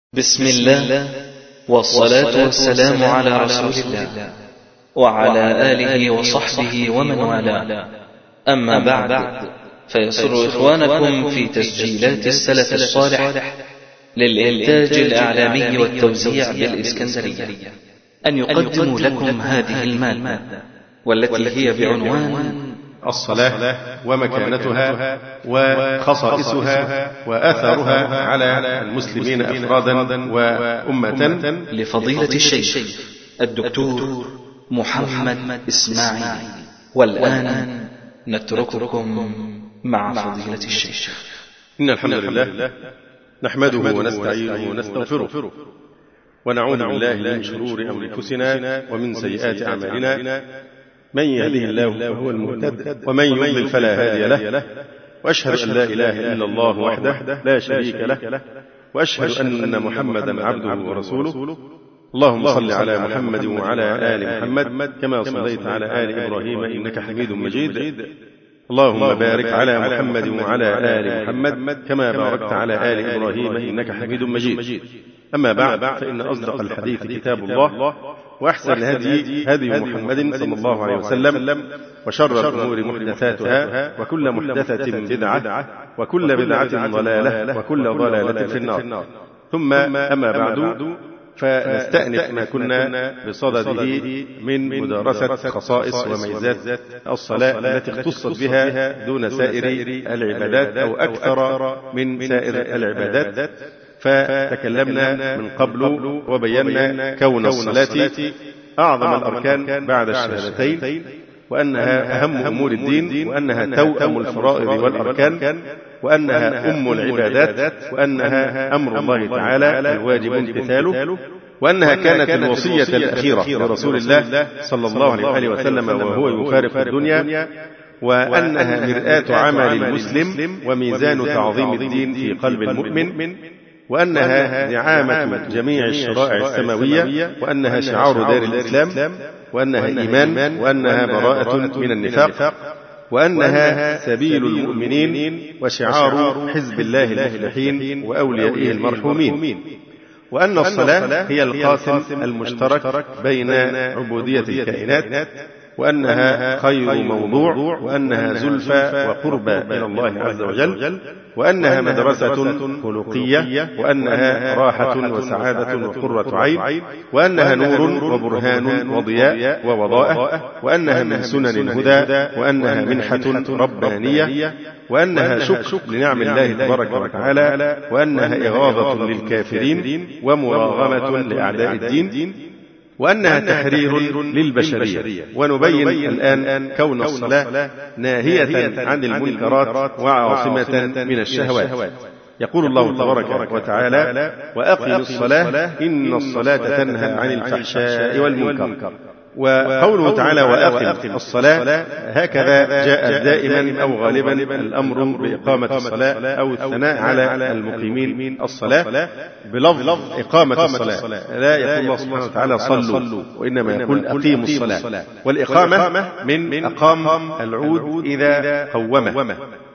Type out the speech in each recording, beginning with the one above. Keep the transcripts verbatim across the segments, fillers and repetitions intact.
بسم الله والصلاة والسلام على رسول الله وعلى آله وصحبه ومن والاه. أما بعد، فيسر إخوانكم في تسجيلات السلف الصالح للإنتاج الإعلامي والتوزيع بالإسكندرية أن يقدموا لكم هذه المادة، والتي هي بعنوان الصلاة ومكانتها وخصائصها وآثارها على المسلمين أفرادا وأمة، لفضيلة الشيخ الدكتور محمد إسماعيل. والآن نترككم مع فضيلة الشيخ. إن الحمد لله نحمده ونستعينه ونستغفره ونعوذ بالله من شرور أنفسنا ومن سيئات أعمالنا. من يهده الله فهو المهتد، ومن يضلل فلا هادي له. وأشهد أن لا إله إلا الله وحده لا شريك له، وأشهد أن محمدا عبده ورسوله. اللهم صل على محمد وعلى آل محمد كما صليت على آل إبراهيم إنك حميد مجيد. اللهم بارك على محمد وعلى آل محمد كما باركت على آل إبراهيم إنك حميد مجيد. أما بعد، فإن أصدق الحديث كتاب الله، وأحسن الهدي هدي محمد صلى الله عليه وسلم، وشر الأمور محدثاتها، وكل محدثة بدعة، وكل بدعة ضلالة، وكل ضلالة في النار. ثم أما بعد، فنستأنف ما كنا بصدده من مدارسة خصائص وميزات الصلاة التي اختصت بها دون سائر العبادات أو أكثر من سائر العبادات. فتكلمنا من قبل وبينا كون الصلاة أعظم الأركان بعد الشهادتين، وأنها أهم أمور الدين، وأنها توأم الفرائض والأركان، وأنها أم العبادات، وأنها أمر الله تعالى الواجب امتثاله، وأنها كانت الوصية الأخيرة لرسول الله صلى الله عليه وسلم وهو يفارق الدنيا، وأنها مرآة عمل المسلم وميزان تعظيم الدين في قلب المؤمن، وأنها دعامة جميع الشرائع السماوية، وأنها شعار دار الإسلام، وأنها إيمان، وأنها براءة من النفاق، وأنها سبيل المؤمنين وشعار حزب الله المفلحين وأوليائه المرحومين، وأن الصلاة هي القاسم المشترك بين عبودية الكائنات، وأنها خير موضوع، وأنها زلفى وقربى إلى الله عز وجل، وأنها مدرسة خلقية، وأنها راحة وسعادة وقرة عين، وأنها نور وبرهان وضياء ووضاءة، وأنها من سنن الهدى، وأنها منحة ربانية، وأنها شكر لنعم الله تبارك وتعالى، وأنها إغاظة للكافرين ومراغمة لأعداء الدين، وأنها تحرير للبشرية. ونبين الآن كون الصلاة ناهية عن المنكرات وعاصمة من الشهوات. يقول الله تبارك وتعالى: وأقم الصلاة إن الصلاة تنهى عن الفحشاء والمنكر. وقوله تعالى وأقم الصلاة هكذا جاء دائما أو غالبا الأمر بإقامة الصلاة أو الثناء على المقيمين الصلاة بلفظ إقامة الصلاة. لا يقول الله سبحانه وتعالى صلوا، وإنما يقول أقيموا الصلاة. والإقامة من أقام العود إذا قومه.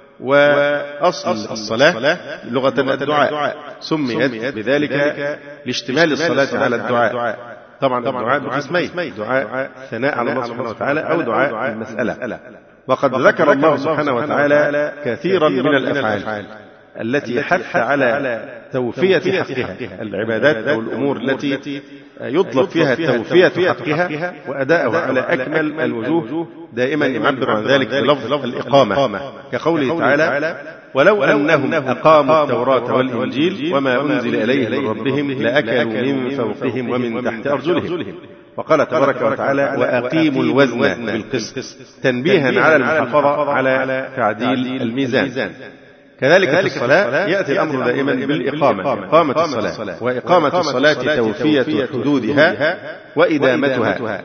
وأصل الصلاة لغة الدعاء، سميت بذلك لاشتمال الصلاة على الدعاء. طبعا الدعاء بقسمين: دعاء ثناء على الله سبحانه وتعالى أو دعاء المسألة. وقد ذكر الله سبحانه وتعالى كثيرا من الأفعال التي حث على توفية حقها، العبادات أو الأمور التي يطلب فيها توفية حقها وأداءه على أكمل الوجوه، دائما يعبر عن ذلك بلفظ الإقامة، كقوله تعالى: ولو أنهم أقاموا التوراة والإنجيل وما أنزل إليهم من ربهم لأكلوا من فوقهم ومن تحت أرجلهم. وقال تبارك وتعالى: وأقيموا الوزن بالقسط، تنبيها على المحافظة على تعديل الميزان. كذلك في الصلاة يأتي الأمر دائما بالإقامة، إقامة الصلاة، وإقامة الصلاة توفية حدودها وإدامتها.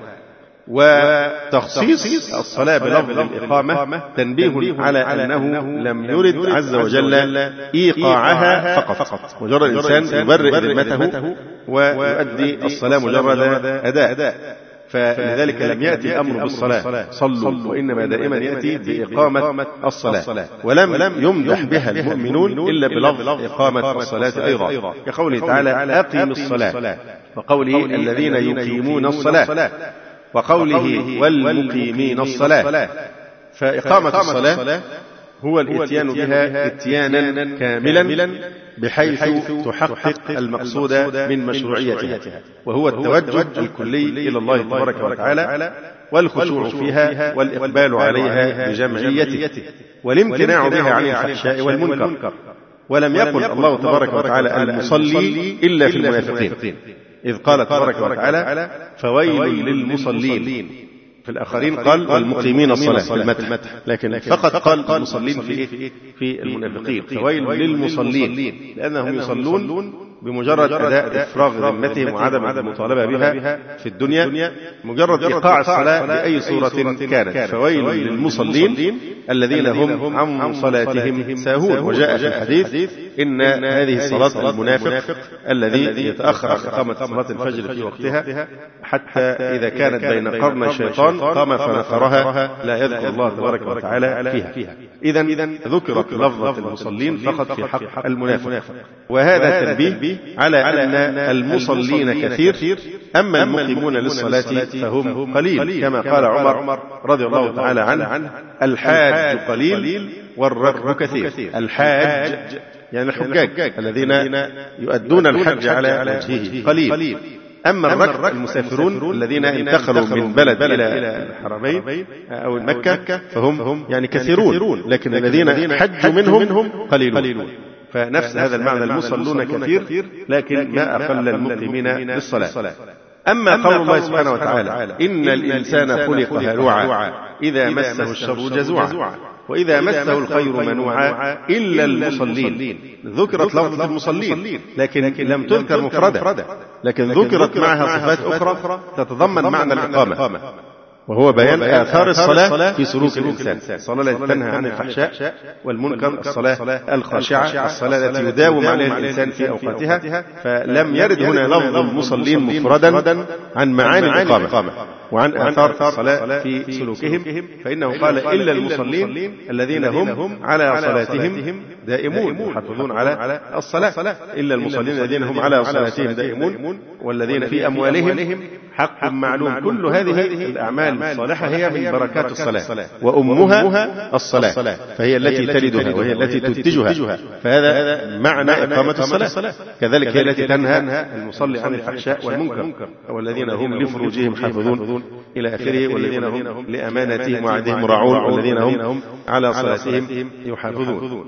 وتخصيص الصلاة بلفظ الإقامة تنبيه على أنه لم يرد عز وجل إيقاعها فقط، مجرد الإنسان يبرئ ذمته ويؤدي الصلاة مجرد أداء، فلذلك لم يأتي الأمر بالصلاة صلوا، وإنما دائما يأتي بإقامة الصلاة، ولم يمدح بها المؤمنون إلا بلفظ إقامة الصلاة أيضا، كقوله تعالى أقم الصلاة، وقوله الذين يقيمون الصلاة، وقوله والمقيمين الصلاة. فإقامة الصلاة هو الإتيان بها إتيانا كاملا بحيث تحقق المقصود من مشروعيتها، وهو التوجه الكلي إلى الله تبارك وتعالى والخشوع فيها والإقبال عليها بجمعيته والامتناع بها عن الفحشاء والمنكر. ولم يقل الله تبارك وتعالى المصلي إلا في المنافقين، إذ قال تبارك وتعالى فويل للمصلين، في الآخرين قال والمقيمين الصلاة في المدح، لكن فقط قال المصلين في إيه؟ في المنافقين. فويل للمصلين لأنهم يصلون بمجرد أداء إفراغ ذمتهم وعدم المطالبة بها في الدنيا، مجرد إيقاع الصلاة بأي صورة كانت. فويل للمصلين الذين هم عن صلاتهم ساهون. وجاء في الحديث إن هذه الصلاة المنافق الذي يتأخر عن إقامة صلاة الفجر في وقتها حتى إذا كانت بين قرني الشيطان قام فنثرها لا يذكر الله تبارك وتعالى فيها. إذن ذكرت لفظة المصلين فقط في حق المنافق، وهذا تنبيه على أن المصلين كثير، أما المقيمون للصلاة فهم قليل، كما قال عمر رضي الله تعالى عنه الحاج قليل والركب كثير. الحاج يعني الحجاج الذين يؤدون الحج على وجهه قليل، أما الركب المسافرون الذين انتقلوا من بلد إلى الحرمين أو مكة فهم يعني كثيرون، لكن الذين حجوا منهم قليلون. فنفس هذا المعنى المصلون كثير لكن ما أقل المقيمين للصلاة. أما قول الله سبحانه وتعالى إن الإنسان خلق هلوعا إذا مسه الشر جزوعا وإذا مسه الخير منوعا إلا المصلين، ذكرت لفظة المصلين لكن لم تذكر مفردة، لكن ذكرت معها صفات أخرى تتضمن معنى الإقامة، وهو بيان آثار الصلاة في سلوك الإنسان. الصلاة التي تنهى عن الفحشاء والمنكر، الصلاة الخاشعة، الصلاة التي يداوم عليها الإنسان في أوقاتها. فلم يرد هنا لفظ المصلين مفردا عن معاني الإقامة وعن آثار الصلاة في سلوكهم، فإنه قال إلا المصلين الذين هم على صلاتهم دائمون يحافظون على الصلاة، إلا المصلين الذين هم على صلاتهم دائمون والذين في أموالهم حق معلوم. كل هذه الأعمال الصالحة هي من بركات الصلاة، وأمها الصلاة، فهي التي تلدها وهي التي تنتجها، فهذا معنى إقامة الصلاة. كذلك هي التي تنهى المصلي عن الفحشاء والمنكر، والذين هم لفروجهم حافظون إلى آخره، والذين هم لأمانتهم وعهدهم راعون، والذين هم على صلاتهم يحافظون.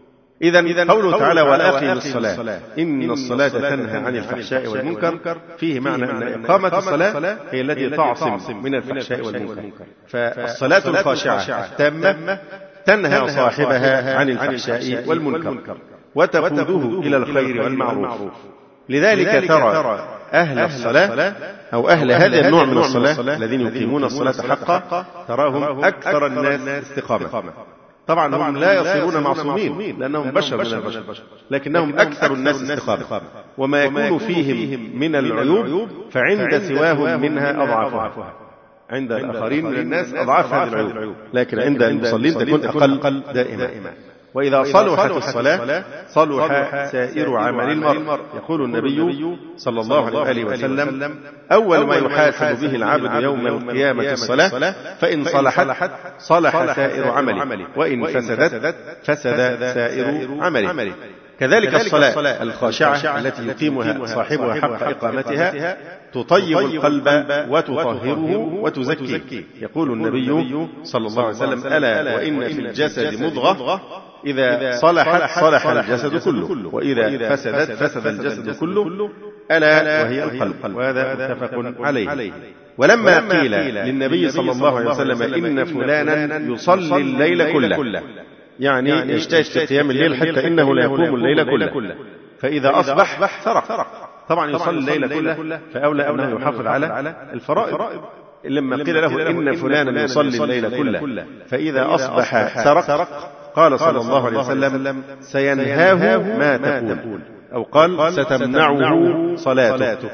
إذن قوله تعالى وأقم الصلاة إن الصلاة تنهى عن الفحشاء والمنكر فيه معنى أن إقامة الصلاة هي التي تعصم من الفحشاء والمنكر. فالصلاة الخاشعة التامة تنهى صاحبها عن الفحشاء والمنكر وتقوده إلى الخير والمعروف. لذلك ترى أهل الصلاة أو أهل هذا النوع من الصلاة الذين يقيمون الصلاة حقا تراهم أكثر الناس استقامة. طبعا هم لا يصيرون معصومين لأنهم بشر من البشر، لكنهم أكثر الناس استقامة، وما يكون فيهم من العيوب فعند سواهم منها أضعافها. عند الآخرين من الناس أضعاف هذه العيوب، لكن عند المصلين تكون أقل دائما. وإذا صلحت الصلاة صلح سائر عمل المرء. يقول النبي صلى الله عليه وسلم أول ما يحاسب به العبد يوم القيامة الصلاة، فإن صلحت صلح سائر عمله، وإن فسدت فسد سائر عمله. كذلك الصلاة الخاشعة التي يقيمها صاحبها حق إقامتها تطيب القلب وتطهره وتزكيه. يقول النبي صلى الله عليه وسلم ألا وإن في الجسد مضغة إذا صلحت صلح الجسد كله، وإذا فسدت فسد الجسد كله، ألا وهي القلب. وهذا متفق عليه. ولما قيل للنبي صلى الله عليه وسلم إن فلانا يصلي الليل كله، يعني يجتهد في قيام الليل حتى إنه لا يقوم الليل كله، فإذا أصبح سرق. طبعا يصلي الليل كله، فأولى أنه يحافظ على الفرائض. لما قيل له إن فلانا يصلي الليل كله فإذا أصبح سرق، قال صلى الله عليه وسلم سينهاه ما تقول، أو قال ستمنعه صلاته.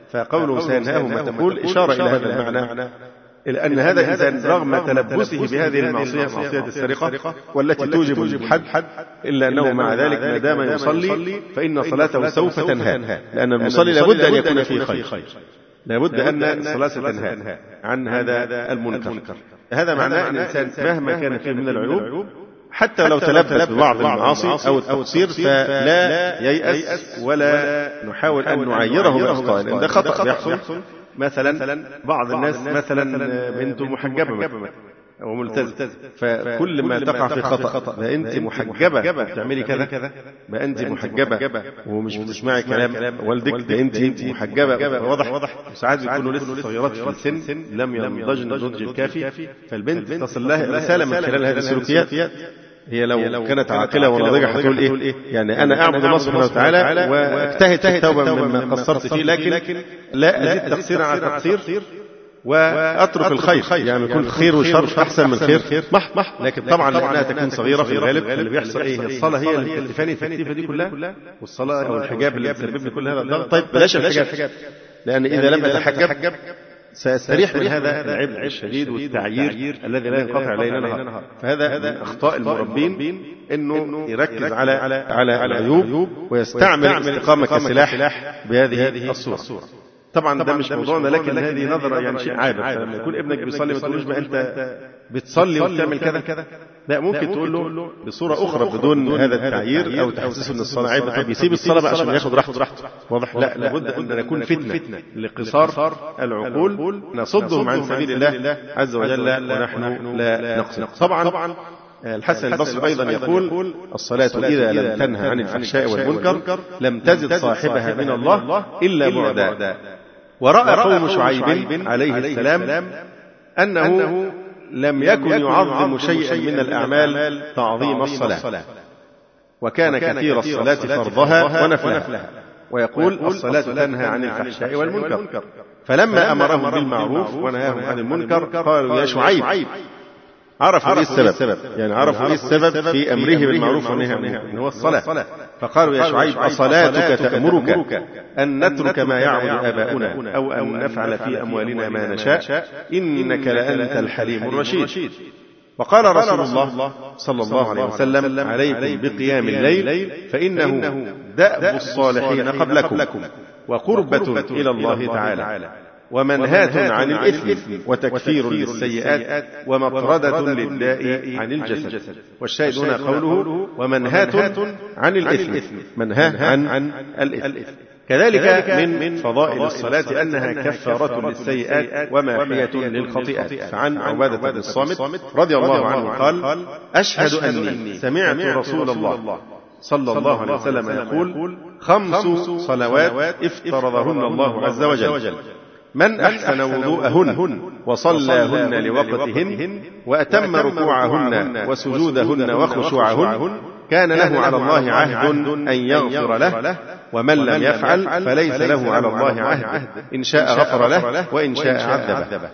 فقوله سينهاهم ما تقول إشارة إلى هذا المعنى، إلى أن هذا الإنسان رغم تلبسه بهذه المعصية، معصية السرقة والتي توجب الحد، إلا أنه مع ذلك ما دام يصلي فإن صلاته سوف تنهى، لأن المصلي لابد أن يكون فيه خير، لابد أن الصلاة ستنهى عن هذا المنكر. هذا معناه أن الإنسان مهما كان فيه من العيوب، حتى لو تلبس ببعض المعاصي أو التقصير، فلا ييأس ولا نحاول أن نعيره بالأخطاء، لأن ده خطأ بيحصل. مثلا بعض الناس مثلا بنته محجبة أو ملتزم، فكل ما تقع في خطأ بقى أنت محجبة بتعملي كذا، بقى أنت محجبة ومش بتسمعي كلام والدك، ده أنت محجبة، واضح. ساعات بيكونوا لسه صغيرات في السن لم ينضجن النضج الكافي، فالبنت تصل لها رسالة من خلال هذه السلوكيات. هي لو كانت عاقلة وناضجة هتقول إيه؟ يعني أنا أعبد الله سبحانه وتعالى وأجتهد في التوبة مما قصرت فيه، لكن لا أزيد تقصيرا على تقصير وأترك الخير، يعني يكون خير وشر أحسن من خير مح. لكن طبعا لأنها تكون صغيرة في الغالب، اللي بيحصل إيه؟ الصلاة هي اللي تكلفني التكليفة دي كلها، والصلاة أو الحجاب اللي بتسبب لي كل هذا الضغط. طيب بلاش الحجاب، لأن إذا لم أتحجب سأستريح من هذا العبء الشديد والتعيير الذي لا ينقطع علينا نهار. فهذا من أخطاء المربين، إنه يركز على على العيوب ويستعمل الاستقامة كسلاح بهذه الصورة. طبعا ده مش موضوعنا، لكن هذه نظرة يعني شيء عابر. فلما يكون ابنك بيصلي ما تقولوش بقى أنت بتصلي وبتعمل كذا، لا، ممكن تقول له بصورة أخرى بدون هذا التعيير أو تحسسه أن الصلاة عيب. طب يسيب الصلاة بقى عشان ياخد راحته، واضح؟ لا، لابد أن نكون فتنة لقصار العقول، نصدهم عن سبيل الله عز وجل ونحن لا نقصد. طبعا الحسن البصري أيضا يقول: الصلاة إذا لم تنهى عن الفحشاء والمنكر لم تزد صاحبها من الله إلا بعدا. ورأى قوم شعيب عليه السلام أنه لم يكن يعظم شيئا من الأعمال تعظيم الصلاة، وكان كثير الصلاة فرضها ونفلها، ويقول: الصلاة تنهى عن الفحشاء والمنكر. فلما أمرهم بالمعروف ونهاهم عن المنكر قالوا: يا شعيب، عرفوا ايه السبب، يعني عرفوا ايه السبب في امره بالمعروف والنهي عن المنكر، هو الصلاه. فقالوا: يا شعيب، اصلاتك تأمرك ان نترك ما يعبد اباؤنا او ان نفعل في اموالنا ما نشاء، انك لانت الحليم الرشيد. وقال رسول الله صلى الله عليه وسلم: عليكم بقيام الليل فانه دأب الصالحين قبلكم وقربة الى الله تعالى، ومنهاة عن الإثم وتكفير للسيئات ومطردة للداء عن الجسد. والشاهد هنا قوله: ومنهاة عن الإثم، منهاة عن الإثم. كذلك من فضائل الصلاة أنها كفارة للسيئات وماحية للخطيئات. فعن عبادة بن الصامت رضي الله عنه قال: أشهد أني سمعت رسول الله صلى الله عليه وسلم يقول: خمس صلوات افترضهن الله عز وجل، من أحسن وضوءهن وصلاهن لوقتهن وأتم ركوعهن وسجودهن وخشوعهن كان له على الله عهد أن يغفر له، ومن لم يفعل فليس له على الله عهد، إن شاء غفر له وإن شاء عذبه.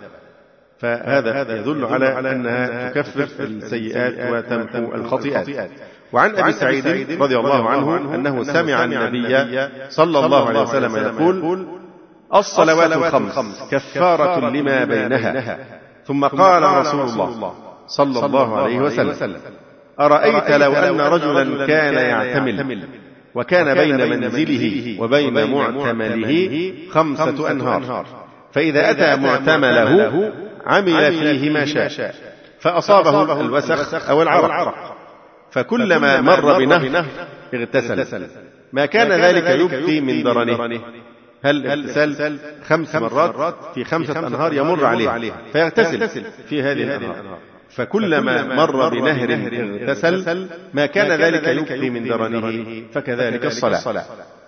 فهذا يدل على أنها تكفر السيئات وتمحو الخطيئات. وعن أبي سعيد رضي الله عنه أنه سمع النبي صلى الله عليه وسلم يقول: الصلوات الخمس كفارة لما بينها. ثم قال رسول الله صلى الله عليه وسلم: أرأيت لو أن رجلا كان يعتمل وكان بين منزله وبين معتمله خمسة أنهار، فإذا أتى معتمله عمل فيه ما شاء فأصابه الوسخ أو العرق، فكلما مر بنهر اغتسل، ما كان ذلك يبقي من درنه. هل اغتسال خمس مرات في خمسة أنهار يمر عليها فيغتسل في هذه الأنهار، فكلما مر بنهر اغتسل ما كان ذلك يبقي من درنه، فكذلك الصلاة.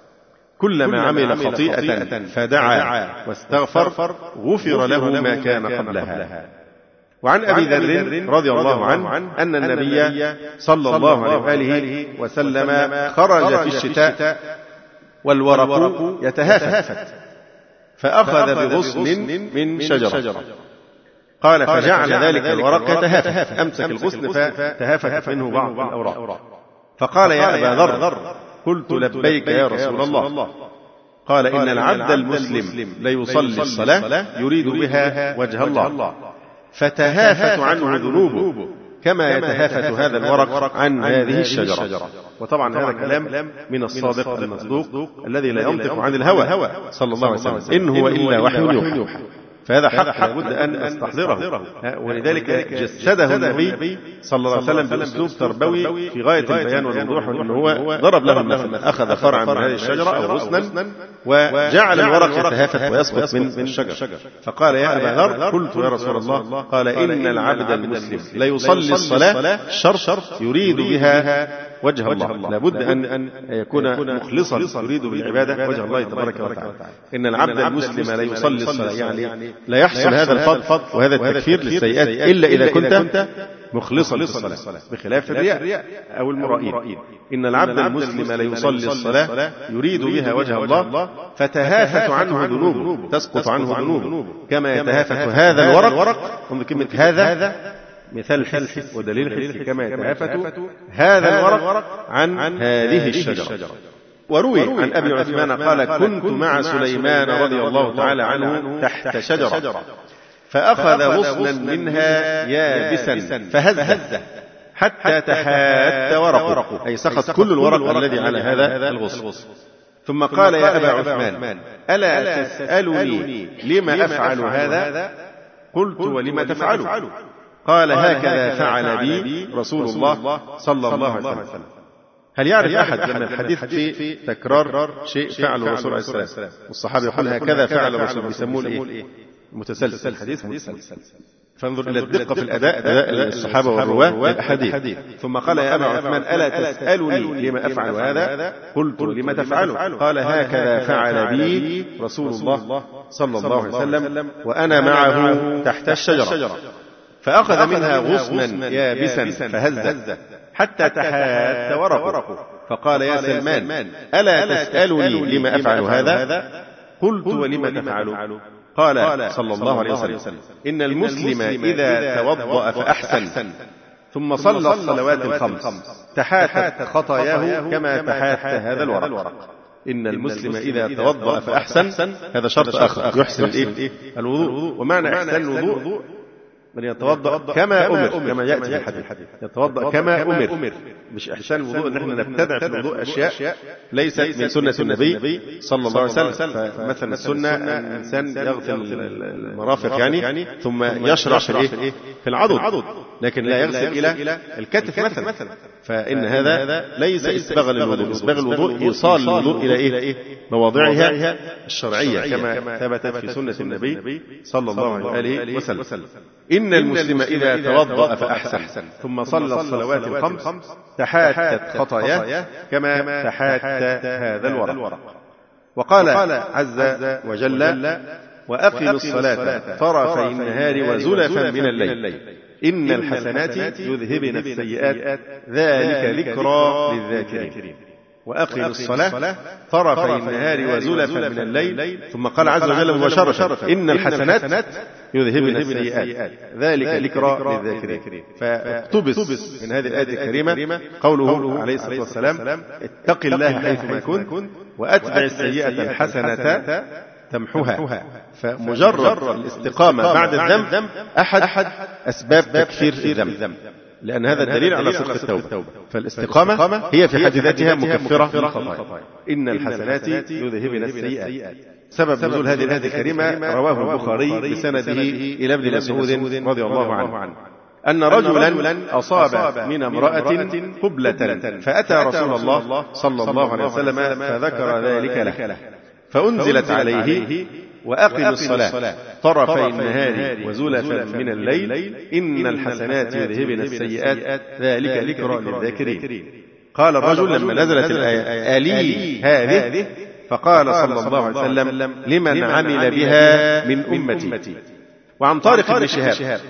كلما عمل خطيئة فدعا واستغفر غفر له ما كان قبلها. وعن أبي ذر رضي الله عنه أن النبي صلى الله عليه وآله وسلم خرج في الشتاء والورق يتهافت، فأخذ بغصن من شجرة. قال: فجعل ذلك الورق يتهافت، أمسك الغصن فتهافت منه بعض الأوراق. فقال: يا أبا ذر، قلت: لبيك يا رسول الله. قال إن العبد المسلم ليصلي الصلاة يريد بها وجه الله فتهافت عنه ذنوبه كما يتهافت هذا الورق عن هذه الشجرة. وطبعا هذا كلام من الصادق المصدوق الذي لا ينطق عن الهوى صلى الله عليه وسلم، إن هو إلا وحي يوحى. فهذا حق لابد أن أستحضره، ولذلك جسده النبي صلى الله عليه وسلم بأسلوب تربوي في غاية البيان والوضوح، أنه هو ضرب له المثل، أخذ فرعا من هذه الشجرة أو غصنا وجعل الورق يتهافت ويسقط من الشجر، فقال يا أبا ذر قلت يا رسول الله، قال إن العبد المسلم ليصلي الصلاة شرط يريد بها وجه الله، لابد أن يكون مخلصا يريد بالعبادة وجه الله تبارك وتعالى. إن العبد المسلم لا يصلي الصلاة، يعني لا يحصل هذا الفضل وهذا التكفير للسيئات إلا إذا كنت مخلصا للصلاة، بخلاف الرياء أو المرائين. إن العبد المسلم لا يصلي الصلاة يريد بها وجه الله فتهافت عنه ذنوبه، تسقط عنه ذنوبه كما يتهافت هذا الورق. انظر كلمة هذا مثال حس ودليل حس، كما يتهافت هذا الورق عن هذه الشجرة. وروي عن أبي عثمان قال كنت مع سليمان رضي الله تعالى عنه تحت شجرة فأخذ غصنا منها يابسا فهزه حتى تحات ورقه، أي سقط كل الورق الذي على هذا الغصن. ثم قال يا أبا عثمان ألا تسألني لما أفعل هذا؟ قلت ولما تفعل؟ قال هكذا فعل بي رسول الله صلى الله عليه وسلم. هل يعرف أحد من الحديث في تكرار شيء فعل الرسول عليه السلام؟ والصحابة يقول هكذا فعل الرسول، بيسموه إيه؟ متسلسل، حديث متسلسل. فانظر إلى الدقة في الأداء، أداء الصحابة والرواة والأحاديث. ثم قال يا أبا عثمان ألا تسألني لما أفعل هذا؟ قلت لما تفعله؟ قال هكذا فعل بي رسول الله صلى الله عليه وسلم وأنا معه تحت الشجرة. فأخذ منها غصنا يابسا فهزه حتى تحات ورقه، فقال يا سلمان ألا تسألني لما أفعل هذا؟ قلت ولما تفعل؟ قال صلى الله عليه وسلم إن المسلم إذا توضأ فأحسن ثم صلى الصلوات الخمس تحاتت خطاياه كما تحات هذا الورق. إن المسلم إذا توضأ فأحسن، هذا شرط آخر، يحسن الوضوء. ومعنى إحسان الوضوء من يتوضأ كما أمر، كما يأتي في الحديث، يتوضأ كما أمر، مش إحسان الوضوء إن احنا نبتدع في الوضوء أشياء ليست من سنة النبي صلى الله عليه وسلم. فمثلا السنة الإنسان يغسل المرافق يعني ثم يشرع في الإيه؟ في العضد، لكن لا يغسل إلى الكتف مثلا. فإن هذا ليس إسباغ للوضوء، إسباغ الوضوء إيصال الوضوء إلى إيه؟ مواضعها الشرعية كما ثبتت في سنة النبي صلى الله عليه وسلم. إن المسلم إذا توضأ فأحسن ثم صلى الصلوات الخمس تحاتت خطاياه كما تحات هذا الورق. وقال عز وجل وأقم الصلاة طرفي النهار وزلفا من الليل إن الحسنات يذهبن السيئات ذلك ذكرى للذاكرين. وأقم الصلاة طرفي النهار وزلفا من الليل، ثم قال عز وجل مباشرة إن الحسنات يذهبن السيئات ذلك ذكرى للذاكرين. فاقتبس من هذه الآية الكريمة قوله عليه الصلاة والسلام اتق الله حيثما كنت وأتبع السيئة الحسنة تمحوها. فمجرد الاستقامة بعد الذنب أحد أسباب تكفير الذنب، لأن هذا الدليل على صدق التوبة. فالاستقامة هي في حد ذاتها مكفرة للخطايا. إن الحسنات يذهبن السيئات. سبب نزول هذه الآية الكريمة رواه البخاري بسنده إلى ابن مسعود رضي الله عنه أن رجلا أصاب من امرأة قبلة فأتى رسول الله صلى الله عليه وسلم فذكر ذلك له، فأنزلت عليه وأقم الصلاة طرفي النهار وزلفا من الليل إن الحسنات يذهبن السيئات ذلك ذكرى للذاكرين. قال الرجل لما نزلت الآية ألي هذه؟ فقال صلى الله عليه وسلم لمن عمل بها من أمتي. وعن طارق بن شهاب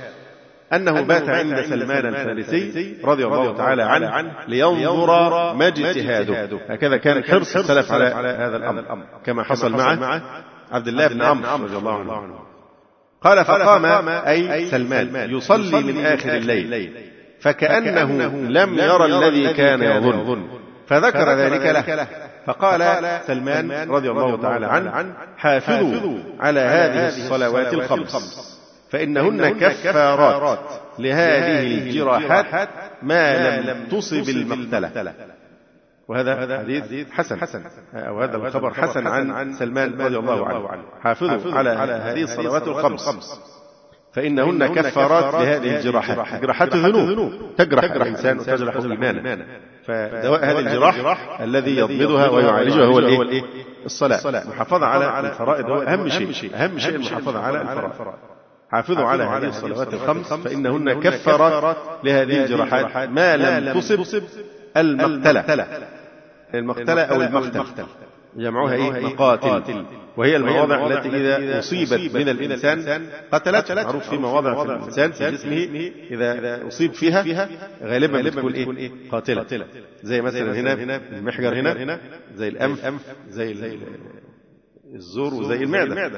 أنه بات عند سلمان الفارسي رضي الله تعالى عنه لينظر ما اجتهاده. هكذا كان حرص السلف على هذا الأمر كما حصل مع عبد الله بن عمرو رضي الله عنه. قال فقام أي سلمان يصلي من آخر الليل فكأنه لم يرى الذي كان يظن، فذكر ذلك له، فقال سلمان رضي الله تعالى عنه: حافظوا على هذه الصلوات الخمس فإنهن كفارات لهذه الجراحات ما لم تصب المقتلة. وهذا حديث حسن، أو هذا الخبر حسن عن سلمان رضي الله عنه. حافظوا على هذه الصلوات الخمس فإنهن كفارات لهذه الجراحات. الجراحات ذنوب تجرح الإنسان وتجرح إيمانه، فدواء هذه الجراح الذي يضبطها ويعالجها هو الإيه؟ الصلاة. المحافظة على الفرائض هو أهم شيء، أهم شيء المحافظة على الفرائض. حافظوا على هذه الصلوات الخمس فإنهن كفارات لهذه الجراحات ما لم تصب المقتلة. المقتلة أو المقتل جمعوها إيه؟ مقاتل، وهي المواضع التي إذا أصيبت من الإنسان قتلت. معروف في مواضع في الإنسان في جسمه إذا أصيب فيها غالبا بتكون إيه؟ قاتلة. زي مثلا هنا المحجر، هنا زي الأنف، زي الزور، وزي المعدة.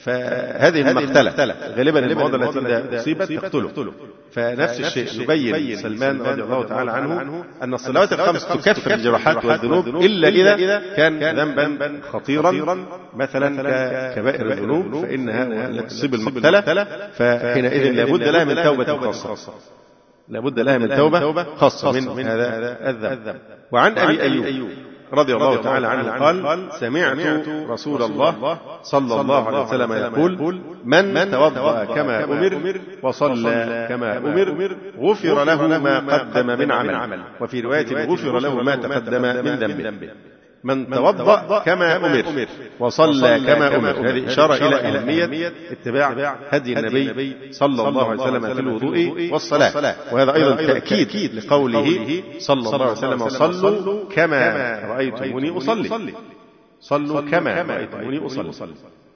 فهذه المقتلة غالبا المواضع التي إذا أصيبت تقتله. فنفس الشيء يبين سلمان رضي الله تعالى عنه أن الصلوات الخمس تكفر الجراحات والذنوب إلا إذا كان ذنبا خطيرا مثلا ككبائر الذنوب، فإنها التي تصيب المقتلة، فحينئذ لابد لها من توبة خاصة، لابد لها من توبة خاصة من هذا الذنب. وعن أبي أيوب رضي الله تعالى عنه قال: سمعت رسول الله صلى الله عليه وسلم يقول: من توضأ كما أمر وصلى كما أمر غفر له ما قدم من عمل. وفي رواية: غفر له ما تقدم من ذنبه. من توضأ كما أمر وصلى كما أمر، هذه إشارة إلى أهمية اتباع هدي النبي صلى الله عليه وسلم في الوضوء والصلاة. وهذا أيضا تأكيد لقوله صلى الله عليه وسلم: صلوا كما رأيتموني أصلي، صلوا كما رأيتموني أصلي.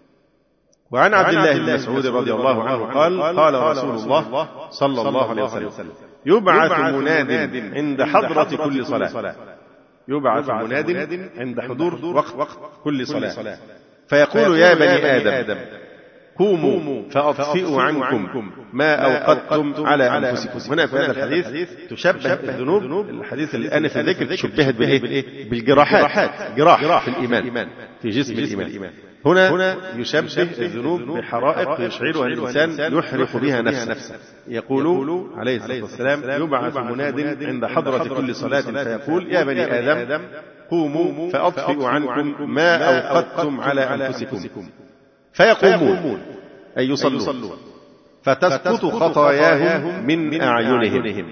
وعن عبد الله بن مسعود رضي الله عنه قال: قال رسول الله صلى الله عليه وسلم: يبعث مناد عند حضرة كل صلاة، يبعث مناد عند حضور وقت كل صلاة، فيقول: يا بني آدم قوموا فأطفئوا عنكم ما أوقدتم على أنفسكم. هنا في هذا الحديث تشبه الذنوب، الحديث الآن في ذكر تشبهت بإيه؟ بالجراحات، جراح في الإيمان، في جسم الإيمان. هنا يشبه الذنوب بحرائق يشعرها الإنسان يحرق بها نفسه. يقول عليه الصلاة والسلام: يبعث مناد عند حضرة كل صلاة فيقول: يا بني آدم قوموا فأطفئوا عنكم ما أوقدتم على أنفسكم، فيقومون أي يصلون، فتسقط خطاياهم من أعينهم،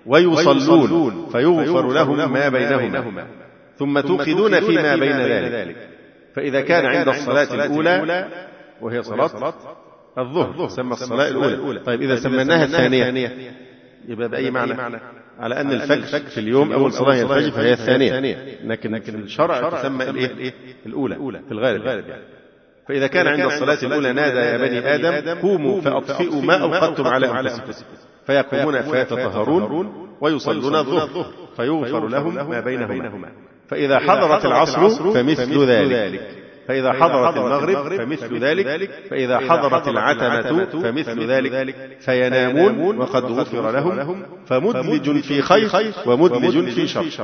ويصلون فيغفر لهم ما بينهما، ثم توقدون فيما بين ذلك. فإذا كان عند الصلاة الأولى وهي صلاة الظهر تسمى الصلاة الأولى. طيب إذا سميناها الثانية يبقى بأي معنى؟ على أن الفجر في اليوم أول صلاة هي الفجر فهي الثانية، لكن في الشرع تسمى الإيه؟ الأولى في الغالب يعني. فإذا كان عند الصلاة الأولى نادى: يا بني آدم قوموا فأطفئوا ما أوقدتم على أنفسكم، فيقومون فيتطهرون ويصلون الظهر فيغفر لهم ما بينهما. فإذا حضرت العصر فمثل ذلك، فإذا حضرت المغرب فمثل ذلك، فإذا حضرت العتمة فمثل ذلك، فينامون وقد غفر لهم، فمدلج في خير ومدلج في شر.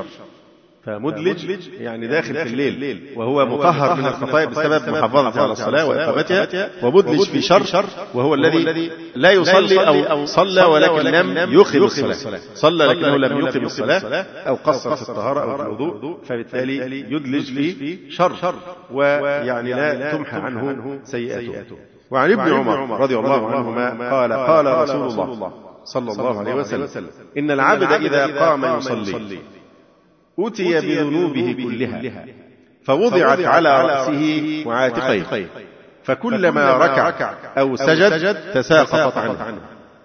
فمدلج يعني داخل في الليل وهو مطهر من الخطايا بسبب محافظته على الصلاة وإقامتها، ومدلج في شر وهو الذي لا يصلي أو صلى ولكن لم يقم الصلاة، صلى لكنه لم يقم الصلاة أو قصر في الطهارة أو في الوضوء، فبالتالي يدلج في شر ويعني لا تمحى عنه سيئاته. وعن ابن عمر رضي الله عنهما قال: قال رسول الله صلى الله عليه وسلم: إن العبد إذا قام يصلي أتي بذنوبه كلها فوضعت على رأسه وعاتقيه، فكلما ركع أو سجد تساقطت عنه.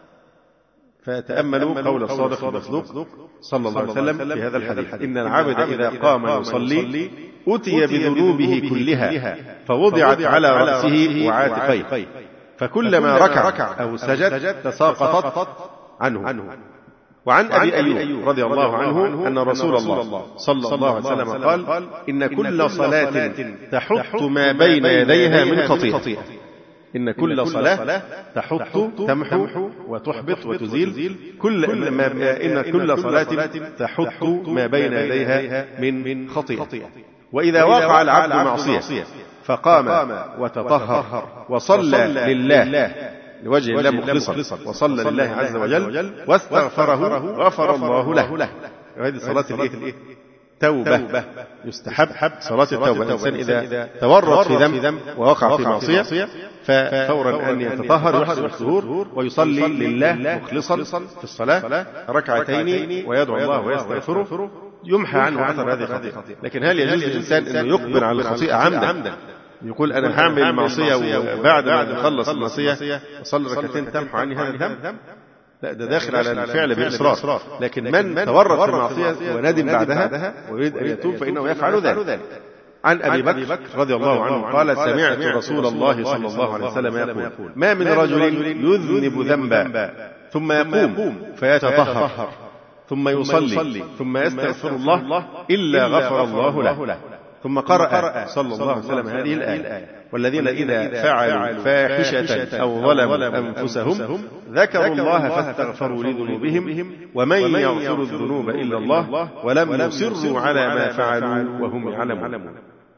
فتأملوا قول الصادق المصدوق صلى الله عليه وسلم في هذا الحديث: إن العبد إذا قام يصلي أتي بذنوبه كلها فوضعت على رأسه وعاتقيه، فكلما ركع أو سجد تساقطت عنه. وعن أبي أيوب رضي الله عنه أن رسول الله صلى الله عليه وسلم قال: إن كل صلاة تحط ما بين يديها من خطيئة. إن كل صلاة تحط تمحو وتحبط وتزيل كل ما إن كل صلاة تحط ما بين يديها من خطيئة. وإذا وقع العبد معصية فقام وتطهر وصلى لله لوجه الله مخلصا وصلى لله عز وجل واستغفره غفر الله له. وهذه صلاة الايه؟ توبة. يستحب صلاة التوبة. الإنسان إذا تورط في ذنب ووقع في معصية ففورا أن يتطهر يحسن الظهور ويصلي لله مخلصا في الصلاة ركعتين ويدعو الله ويستغفره يمحى عنه أثر هذه الخطيئة. لكن هل يجوز للإنسان أنه يقبل على الخطيئة عمدا، يقول أنا هعمل المعصية وبعد ما أخلص المعصية أصلي ركعتين تمحو عني هذا الذنب؟ لا، ده داخل على الفعل بإصرار. لكن من تورط في المعصية وندم بعدها ويريد أن يتوب فإنه يفعل ذلك. عن أبي بكر رضي الله عنه قال سمعت رسول الله صلى الله عليه وسلم يقول ما من رجل يذنب ذنبا ثم يقوم فيتطهر ثم يصلي ثم يستغفر الله إلا غفر الله له. ثم قرأ صلى الله عليه وسلم هذه الآية والذين إذا فعلوا فاحشة أو ظلموا أنفسهم ذكروا الله فاستغفروا لذنوبهم ومن يغفر الذنوب إلا الله ولم يصروا على ما فعلوا وهم يعلمون.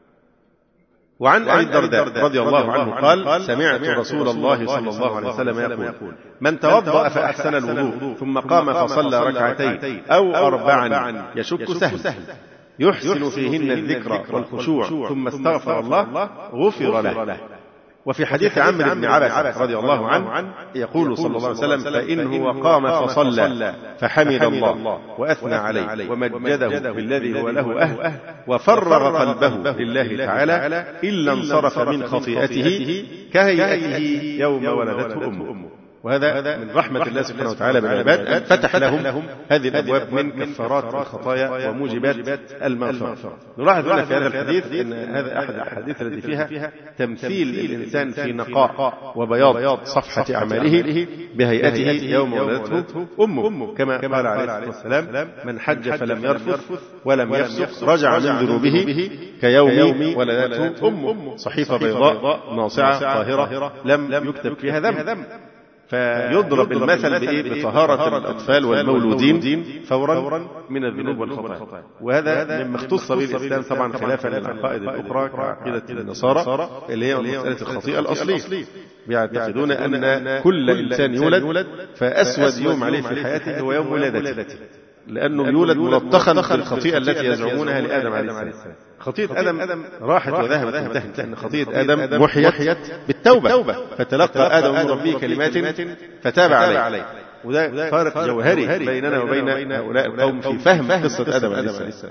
وعن أبي الدرداء رضي الله عنه قال سمعت رسول الله صلى الله عليه وسلم يقول من توضأ فأحسن الوضوء ثم قام فصلى ركعتين أو أربعا يشك سهل يحسن فيهن الذكر والخشوع ثم استغفر الله غفر له. وفي حديث عمرو بن عبس رضي الله عنه يقول صلى الله عليه وسلم فإنه قام فصلى فحمد الله وأثنى عليه ومجده بالذي هو له أهل وفرغ قلبه لله تعالى إلا انصرف من خطيئته كهيئته يوم ولدته أمه. وهذا من رحمة الله سبحانه وتعالى بالعباد أن فتح لهم هذه الأبواب من كفارات الخطايا وموجبات المغفرة. نلاحظ هنا في هذا الحديث أن هذا أحد الأحاديث التي فيها تمثيل الإنسان في نقاء وبياض صفحة أعماله بهيئته يوم ولدته أمه، كما قال عليه الصلاة والسلام من حج فلم يرفث ولم يفسق رجع من ذنوبه كيوم ولدته أمه. صحيفة بيضاء ناصعة طاهرة لم يكتب فيها ذنب. فيضرب المثل بإيه؟ بطهارة الأطفال والمولودين فورا من الذنوب والخطايا. وهذا مما اختص به الإسلام طبعا خلافا للعقائد الأخرى كعقيدة النصارى اللي هي مسألة الخطيئة الأصلية. بيعتقدون أن كل إنسان يولد فأسود يوم عليه في حياته هو يوم ولادته، لأنه يولد ملطخا بالخطيئة التي يزعمونها لآدم عليه السلام. خطيئة آدم راحت وذهبت انتهت، لأن خطيئة آدم محيت بالتوبة فتلقى آدم من ربه كلمات فتاب عليه. وده فارق جوهري بيننا وبين هؤلاء القوم في فهم قصة آدم عليه السلام.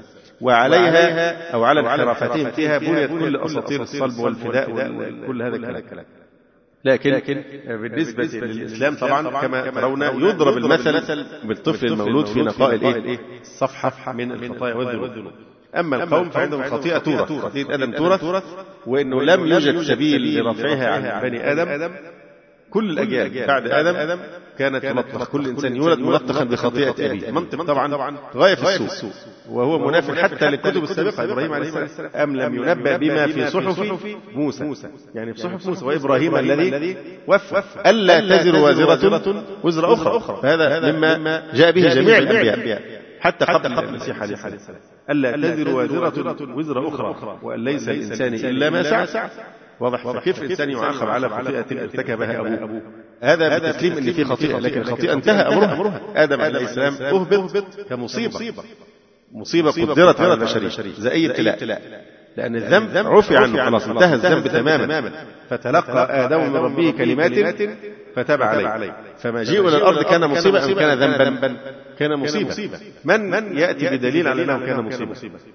وعليها أو على انحرافتهم فيها بنيت كل أساطير الصلب والفداء وكل هذا الكلام. لكن بالنسبة للإسلام طبعا كما ترون يضرب المثل بالطفل المولود في نقاء الإيه؟ الصفحة من الخطايا والذنوب. أما القوم فعندهم خطيئة تورث، خطيئة آدم تورث، وإنه لم يوجد سبيل لرفعها عن بني آدم. كل الأجيال بعد آدم كانت ملطخ، كل إنسان يولد ملطخا بخطيئة أبيه. منطق طبعا غاية في السوء، وهو منافق حتى للكتب السابقة. إبراهيم عليه السلام أم لم ينبأ بما في صحف موسى، يعني في صحف موسى وإبراهيم الذي وفى ألا تزر وازرة وزر أخرى. فهذا مما جاء به جميع الأنبياء حتى قبل المسيح عليه السلام، ألا تزر وازرة وزر أخرى وأن ليس الإنسان إلا ما سعى. واضح؟ فكيف الإنسان يعاقب على خطيئة ارتكبها أبوه؟ هذا بتسليم أن في خطيئة، لكن الخطيئة انتهى أمرها. آدم عليه السلام أهبط كمصيبة، مصيبة قدرت على البشرية زي أي ابتلاء، لأن الذنب رفع عنه خلاص، انتهى الذنب تماما. فتلقى آدم من ربه كلمات فتاب عليه. فمجيء إلى الأرض كان مصيبة أم كان ذنبا؟ كان مصيبة. من يأتي بدليل على أنه كان مصيبة؟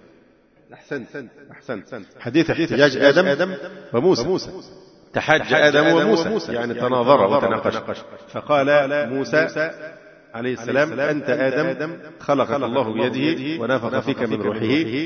أحسنت أحسنت. حديث احتجاج آدم وموسى. تحاج آدم وموسى يعني تناظر وتناقش. فقال موسى عليه السلام أنت آدم خلقك الله بيده ونفخ فيك من روحه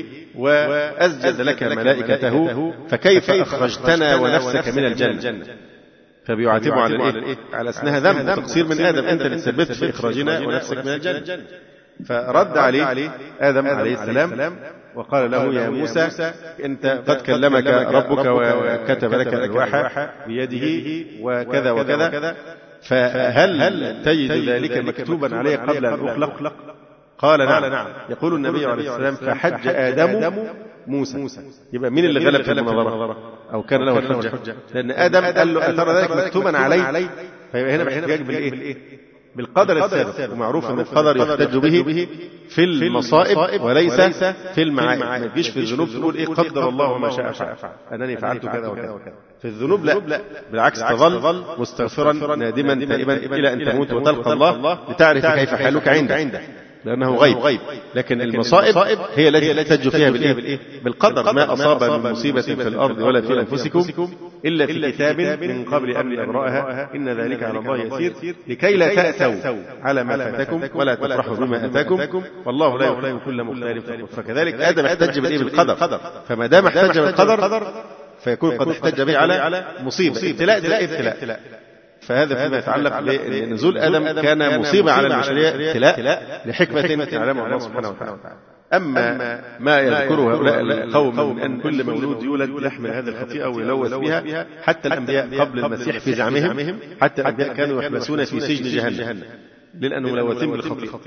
وأسجد لك ملائكته فكيف أخرجتنا ونفسك من الجنة؟ فبيعاتبوا على الإيه؟ على أسنها ذنب وتقصير من آدم، أنت اللي تثبت في إخراجنا ونفسك من الجنة. فرد عليه آدم عليه السلام وقال له يا موسى أنت قد كلمك ربك وكتب لك الألواح بيده وكذا وكذا، فهل تجد ذلك مكتوبا عليه قبل أن أخلق؟ قال نعم. يقول النبي عليه السلام فحج آدم موسى. يبقى مين اللي غلب في المناظرة أو كان له الحجة؟ لأن آدم قال له أترى ذلك مكتوبا علي، فيبقى هنا باحتجاج بالإيه؟ بالقدر السابق. ومعروف أن القدر يحتج به في المصائب وليس في المعائب. ما تجيش في الذنوب تقول إيه قدر الله وما شاء فعل، أنني فعلت كذا وكذا. في الذنوب لا، بالعكس تظل مستغفرا نادما تائبا إلى أن تموت وتلقى الله لتعرف كيف حالك عنده، لأنه غيب. لكن المصائب هي التي تحتج فيها بالإيه؟ بالقدر. ما أصاب من مصيبة في الأرض ولا في أنفسكم إلا في كتاب من قبل أن نبرأها إن ذلك على الله يسير لكي لا تأسوا على ما فاتكم ولا تفرحوا بما أتاكم والله لا يحب كل مختال فخور. فكذلك آدم احتج بالإيه؟ بالقدر. فما دام احتج بالقدر فيكون قد احتج به على مصيبة. ابتلاء ابتلاء. فهذا فيما يتعلق بنزول آدم كان مصيبة على البشرية، ابتلاء لحكمة يعلمها الله سبحانه وتعالى. أما ما يذكره هؤلاء القوم من أن كل مولود يولد يحمل هذه الخطيئة ويلوث بها، حتى الأنبياء قبل المسيح في زعمهم، حتى الأنبياء كانوا يحبسون في سجن جهنم لأنهم ملوثين بالخطيئة،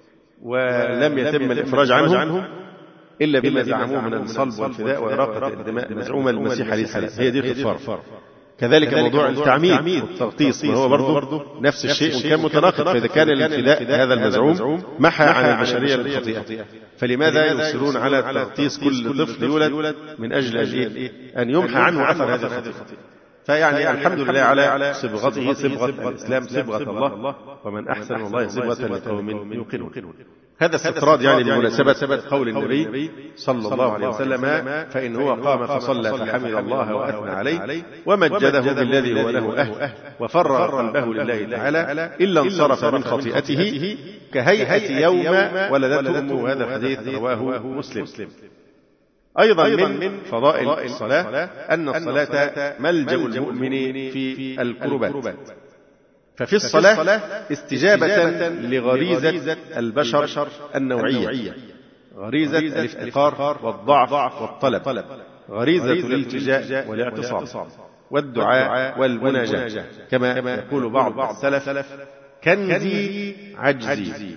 ولم يتم الإفراج عنهم إلا بما زعموه من الصلب والفداء وإراقة الدماء المزعومة للمسيح عليه السلام. هي دي الكفار. كذلك موضوع التعميد والتغطيس وهو برضه نفس الشيء، وإن كان متناقض. فإذا كان الفداء هذا المزعوم محى عن البشرية الخطيئة، فلماذا يصرون على تغطيس كل طفل يولد من أجل أن يمحى عنه أثر هذه الخطيئة؟ فيعني الحمد لله على صبغته، صبغة الإسلام، صبغة الله، ومن أحسن الله صبغة لقوم يوقنون. هذا استطراد يعني بمناسبة قول النبي صلى الله عليه وسلم فإن هو قام فصلى فحمد الله وأثنى عليه ومجده بالذي هو له أهل وفرغ قلبه لله تعالى إلا انصرف من خطيئته كهيئة يوم ولدته أمه. هذا الحديث رواه مسلم. أيضا من فضائل الصلاة أن الصلاة ملجأ المؤمن في الكربات. ففي الصلاة استجابة لغريزة البشر النوعية، غريزة الافتقار والضعف والطلب، غريزة الالتجاء والاعتصام والدعاء والمناجاة، كما يقول بعض السلف كنزي عجزي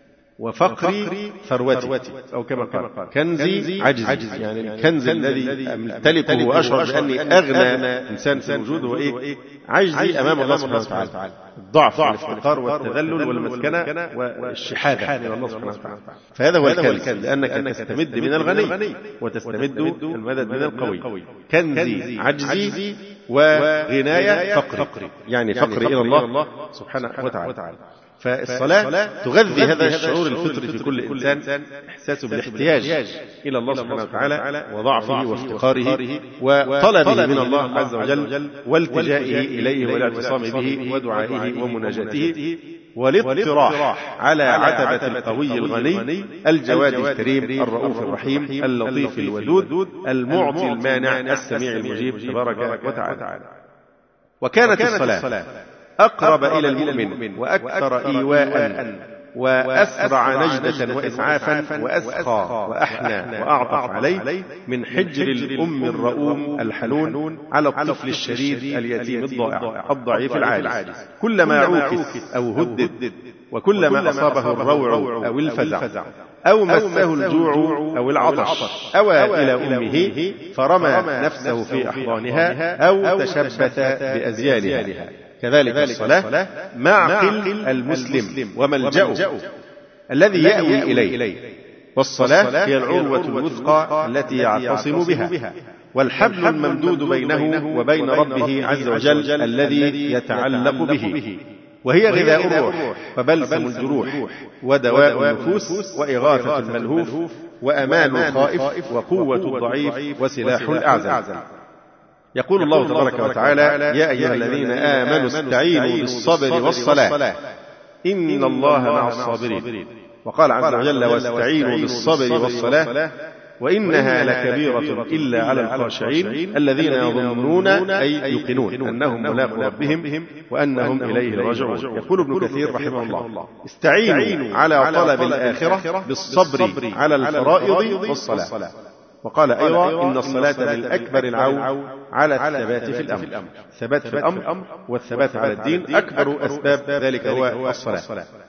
وفقري ثروتي، أو كما قال كنزي عجزي، يعني الكنز الذي أمتلكه وأشعر بأني أغنى إنسان في الوجود هو إيه؟ عجزي أمام الله سبحانه وتعالى، الضعف والافتقار والتذلل والمسكنة والشحاذة إلى الله سبحانه وتعالى. فهذا هو الكنز، لأنك تستمد من الغني وتستمد المدد من القوي. كنزي عجزي وغناية فقري، يعني فقري إلى الله سبحانه وتعالى. فالصلاة تغذي هذا الشعور الفطري في كل إنسان، إحساسه بالاحتياج إلى الله سبحانه وتعالى وضعفه وافتقاره وطلبه من الله عز وجل والتجائه إليه والاعتصام به ودعائه ومناجاته والاضطراح على عتبة القوي الغني الجواد الكريم الرؤوف الرحيم اللطيف الودود المعطي المانع السميع المجيب تبارك وتعالى. وكانت الصلاة أقرب إلى المؤمن وأكثر إيواء وأسرع نجدة وإسعافا وأسخى وأحنى وأعطف عليه من حجر الأم الرؤوم الحنون على الطفل الشريد اليتيم الضائع الضعيف العاجز، كلما عوكس أو هدد وكلما أصابه الروع أو الفزع أو مسه الجوع أو العطش أوى إلى أمه فرمى نفسه في أحضانها أو تشبث بأزيالها. كذلك الصلاة معقل المسلم وملجأه الذي يأوي إليه، والصلاة هي العروة الوثقى التي يعتصم بها والحبل الممدود بينه وبين ربه عز وجل الذي يتعلق به، وهي غذاء الروح وبلسم الجروح ودواء النفوس وإغاثة الملهوف وأمان الخائف وقوة الضعيف وسلاح الأعزل. يقول الله تبارك وتعالى يا أيها الذين آمنوا استعينوا بالصبر والصلاة إن الله مع الصابرين. وقال عز وجل واستعينوا بالصبر والصلاة وإنها لكبيرة إلا على الخاشعين الذين يظنون أي يوقنون أنهم ملاقو ربهم وأنهم إليه راجعون. يقول ابن كثير رحمه الله استعينوا على طلب الآخرة بالصبر على الفرائض والصلاة. وقال أيضا إن الصلاة من أكبر العون على الثبات في الأمر. الثبات في الأمر والثبات على الدين أكبر أسباب ذلك هو الصلاة.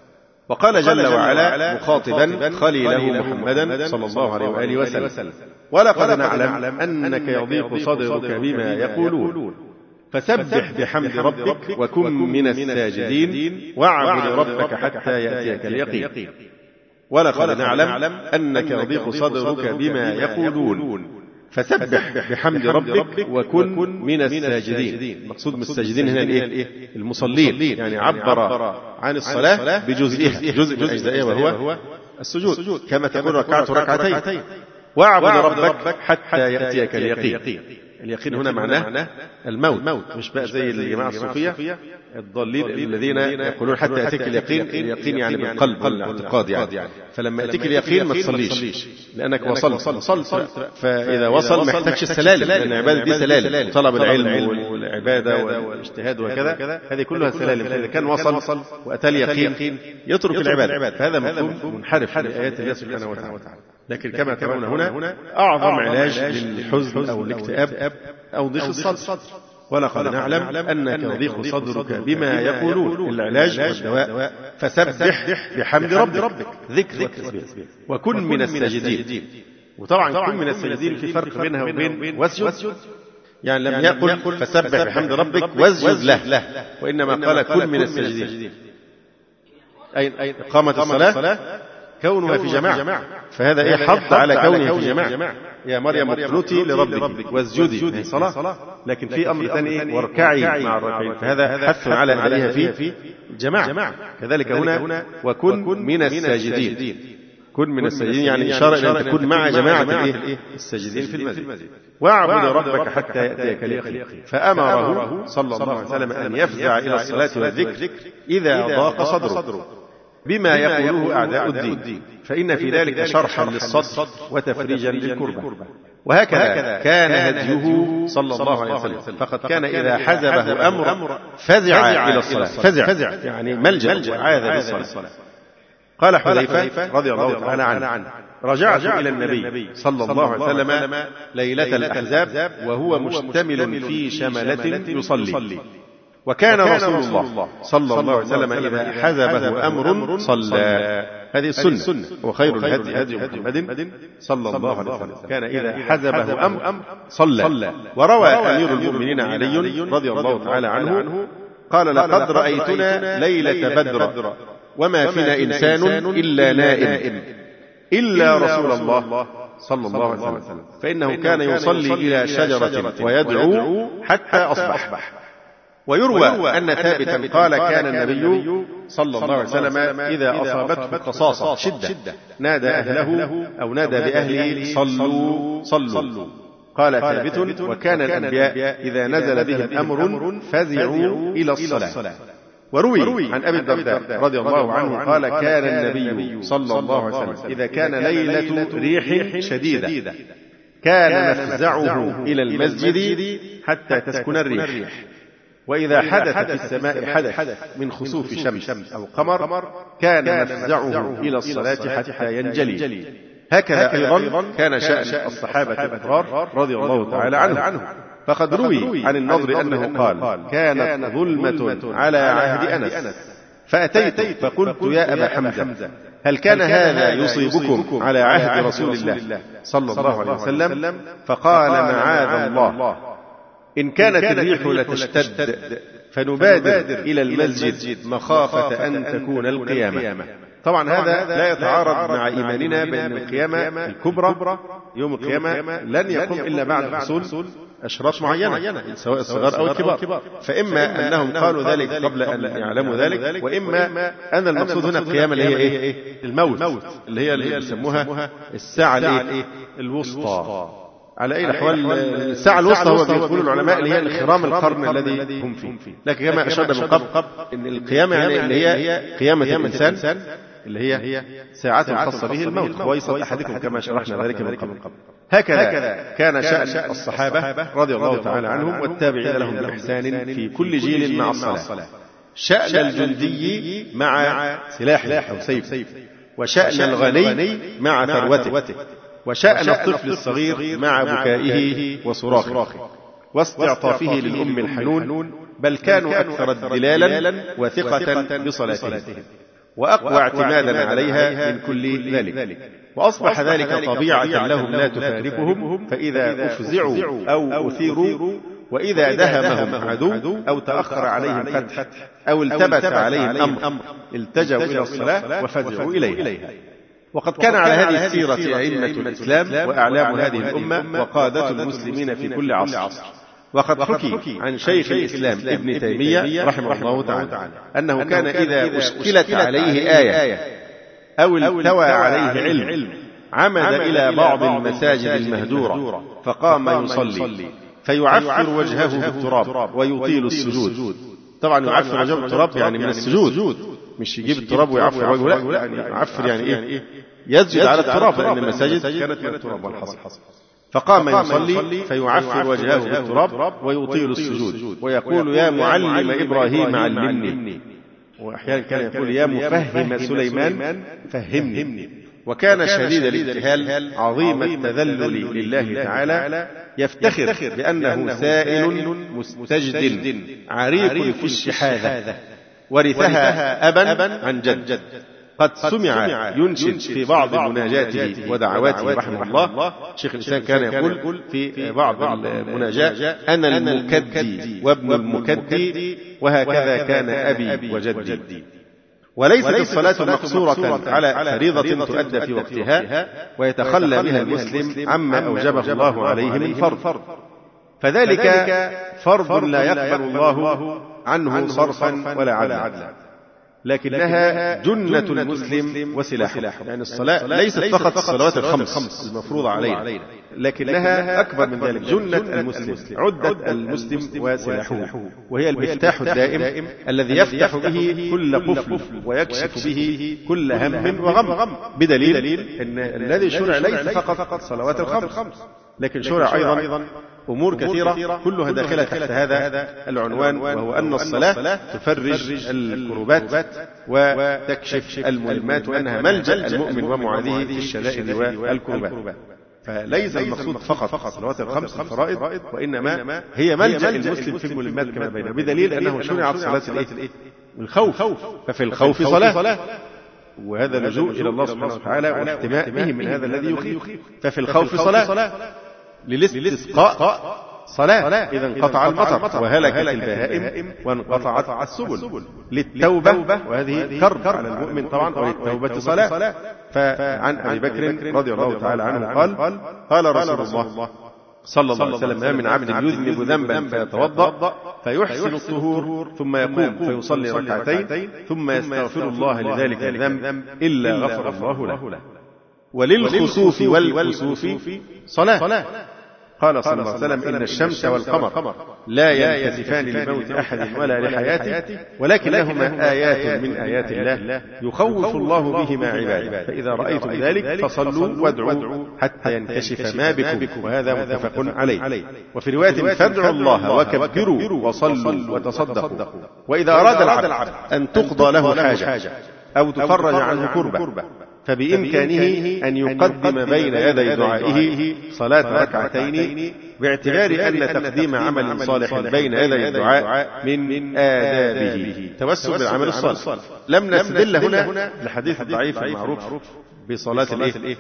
وقال جل وعلا مخاطبا خليله محمدا صلى الله عليه وآله وسلم: ولقد نعلم أنك يضيق صدرك بما يقولون فسبح بحمد ربك وكن من الساجدين واعبد ربك حتى يأتيك اليقين. ولقد نعلم أنك يضيق صدرك بما يقولون فسبح بحمد ربك وكن من الساجدين. المقصود من الساجدين هنا الايه؟ المصلين، يعني عبر عن الصلاة بجزئها، جزء من أجزائها وهو السجود، كما تكون ركعته ركعتين. واعبد ربك حتى يأتيك اليقين. اليقين هنا معناه الموت، مش بقى زي الجماعة الصوفية الضالين الذين يقولون حتى يأتيك اليقين. اليقين يعني بالقلب والاعتقاد يعني. فلما يأتيك اليقين ما تصليش لأنك وصلت وصلت فإذا وصل ما يحتاجش السلالم، لأن العبادة دي سلالم، طلب العلم والعبادة والاجتهاد وكذا، هذه كلها سلالم. فإذا كان وصل وأتى اليقين يترك العبادة، فهذا مفهوم منحرف لآيات الله سبحانه وتعالى. لكن كما ترون هنا أعظم علاج للحزن أو الاكتئاب أو ضيق الصدر. ولقد نعلم أنك يضيق صدرك بما يقولون، العلاج والدواء. فسبح بحمد ربك، ذكر والتسبيح، وكن من الساجدين. وطبعا كن من الساجدين في فرق بينها وبين واسجد، يعني لم يقل فسبح بحمد ربك واسجد له، وإنما قال كن من الساجدين. أي إقامة الصلاة كونها في جماعة، فهذا إيه؟ حط على كونه في جماعة. يا مريم اقنتي لربك واسجدي، صلاة. لكن في أمر ثاني، واركعي مع الراكعين، فهذا حث على عليها في الجماعة. كذلك هنا وكن من الساجدين، كن من الساجدين يعني إشارة إلى أن تكون مع جماعة الساجدين في المسجد. واعبد ربك حتى يأتيك اليقين. فأمره صلى الله عليه وسلم أن يفزع إلى الصلاة والذكر إذا ضاق صدره بما يقوله أعداء الدين، فإن في ذلك شرحا للصدر وتفريجا للكربة. وهكذا كان هديه صلى الله عليه وسلم، فقد كان إذا حزبه أمر فزع إلى الصلاة. فزع يعني ملجأ، عاذ بالصلاة. قال حذيفة رضي الله تعالى عنه: رجعت إلى النبي صلى الله عليه وسلم ليلة الأحزاب وهو مشتمل في شملة يصلي، وكان رسول الله صلى الله عليه وسلم إذا حزبه أمر صلى. هذه السنة، وخير الهدي هدي محمد صلى الله عليه وسلم، كان إذا حزبه أمر صلى. وروى أمير المؤمنين علي رضي الله تعالى عنه قال: لقد رأيتنا ليلة بدر وما فينا إنسان إلا نائم إلا رسول الله صلى الله عليه وسلم، فإنه كان يصلي إلى شجرة ويدعو حتى أصبح. ويروى أن ثابتا قال: كان النبي صلى الله عليه وسلم إذا أصابته قصاصة شدة نادى أهله أو نادى بأهله: صلوا صلوا. قال ثابت: وكان الأنبياء إذا نزل بهم أمر فزعوا إلى الصلاة. وروي عن أبي الدرداء رضي الله عنه قال: كان النبي صلى الله عليه وسلم إذا كان ليلة ريح شديدة كان مفزعه إلى المسجد حتى تسكن الريح. وإذا حدث في السماء حدث من خسوف شمس أو قمر كان مفزعه إلى الصلاة حتى ينجلي. هكذا أيضا كان شأن الصحابة الأبرار رضي الله تعالى عنهم. فقد روي عن النضر أنه قال: كانت ظلمة على عهد أنس فأتيت فقلت: يا أبا حمزة، هل كان هذا يصيبكم على عهد رسول الله صلى الله عليه وسلم؟ فقال: معاذ الله، إن كانت الريح لتشتد فنبادر إلى المسجد مخافة أن تكون القيامة. طبعا هذا لا يتعارض مع إيماننا بأن القيامة الكبرى يوم القيامة لن يقوم إلا بعد حصول أشراط معينة سواء الصغار أو الكبار. فإما أنهم قالوا ذلك قبل أن يعلموا ذلك، وإما أن المقصود هنا القيامة اللي هي إيه؟ الموت، اللي هي اللي يسموها الساعة الوسطى. على أي الأحوال الساعة الوسطى هو بيقول العلماء اللي هي انخرام القرن الذي هم فيه. لكن كما أشرنا من قبل إن القيامة يعني اللي هي قيامة الإنسان اللي هي ساعات خاصة به الموت، خويصة أحدكم كما شرحنا ذلك من قبل. هكذا كان شأن الصحابة رضي الله تعالى عنهم والتابعين لهم بإحسان في كل جيل مع الصلاة. شأن الجندي مع سلاحه أو سيف، وشأن الغني مع ثروته، وشأن الطفل الصغير مع بكائه وصراخه واستعطافه للأم الحنون، بل كانوا أكثر دلالا وثقة بصلاتهم. وأقوى اعتمادا عليها من كل ذلك. وأصبح ذلك طبيعة لهم لا تفارقهم، فإذا أفزعوا أو أثيروا وإذا دهمهم عدو أو تأخر عليهم فتح أو التبس عليهم أمر التجوا إلى الصلاة وفزعوا إليها. وقد كان على هذه السيرة أئمة الإسلام وأعلام هذه الأمة وقادة المسلمين في كل عصر. وقد حكي عن شيخ الإسلام ابن تيمية رحمه الله تعالى أنه كان إذا أشكلت عليه آية أو التوى عليه علم عمد إلى بعض المساجد المهجورة فقام يصلي فيعفر وجهه بالتراب ويطيل السجود. طبعا يعفر وجهه بالتراب يعني من السجود، مش يجيب التراب ويعفر وجهه، لا يعني يعفر يعني إيه يسجد على التراب، لأن المساجد كانت من التراب والحصى. فقام يصلي فيعفر وجهه بالتراب ويطيل السجود ويقول يا معلم إبراهيم علمني، وأحيانا كان يقول يا مفهم سليمان فهمني. وكان شديد الابتهال عظيم التذلل لله تعالى، يفتخر بأنه سائل مستجد عريق في الشحاذة ورثها أبا عن جد. قد سمع ينشد في بعض مناجاته ودعواته رحمه الله، شيخ الإسلام كان يقول في بعض المناجاة أنا المكدي وابن المكدي وهكذا كان أبي وجدي. وليست الصلاة مقصورة على فريضة تؤدى في وقتها ويتخلى بها المسلم عما أوجبه الله عليه من فرض، فذلك فرض لا يقبل الله عنه صرفا ولا عدلا، لكنها جنة المسلم وسلاحه. يعني الصلاة ليست فقط الصلوات الخمس المفروضة علينا، لكنها أكبر من ذلك، جنة المسلم، عدة المسلم وسلاحه، وهي المفتاح الدائم الذي يفتح به كل قفل ويكشف به كل هم وغم، بدليل أن الذي شرع ليس فقط صلوات الخمس، لكن شرع أيضا أمور كثيرة كلها داخلة تحت هذا العنوان، وهو أن الصلاة تفرج الكربات وتكشف الملمات، وأنها ملجأ المؤمن ومعاذه في الشدائد والكربات. فليس المقصود فقط صلوات الخمس الفرائض، وإنما هي ملجأ المسلم في الملمات كما بين، بدليل أنه شرعت صلاة الخوف، ففي الخوف صلاة، وهذا لجوء إلى الله سبحانه وتعالى والاحتماء به من هذا الذي يخيف، ففي الخوف صلاة، للاستسقاء صلاة إذا انقطع المطر وهلكت البهائم وانقطعت السبل، للتوبة وهذه كرب على المؤمن طبعا، وللتوبة صلاة. فعن أبي بكر رضي الله تعالى عنه قال قال رسول الله صلى الله عليه وسلم ما من عبد يذنب ذنبا فيتوضأ فيحسن الطهور ثم يقوم فيصلي ركعتين ثم يستغفر الله لذلك الذنب إلا غفر الله له. وللخسوف والكسوف صلاة. قال صلى الله عليه وسلم إن الشمس والقمر لا ينكسفان لموت أحد ولا لحياته، ولكنهما آيات من آيات الله يخوف الله بهما عباده، فإذا رأيتم ذلك فصلوا وادعوا حتى ينكشف ما بكم، وهذا متفق عليه. وفي رواية فادعوا الله وكبروا وصلوا وتصدقوا. وإذا أراد العبد أن تقضى له حاجة أو تفرج عنه كربة فبإمكانه أن يقدم بين يدي دعائه صلاة ركعتين، باعتبار أن تقديم عمل صالح بين يدي الدعاء من آدابه توسل بالعمل الصالح. لم نستدل هنا لحديث الضعيف المعروف بصلاة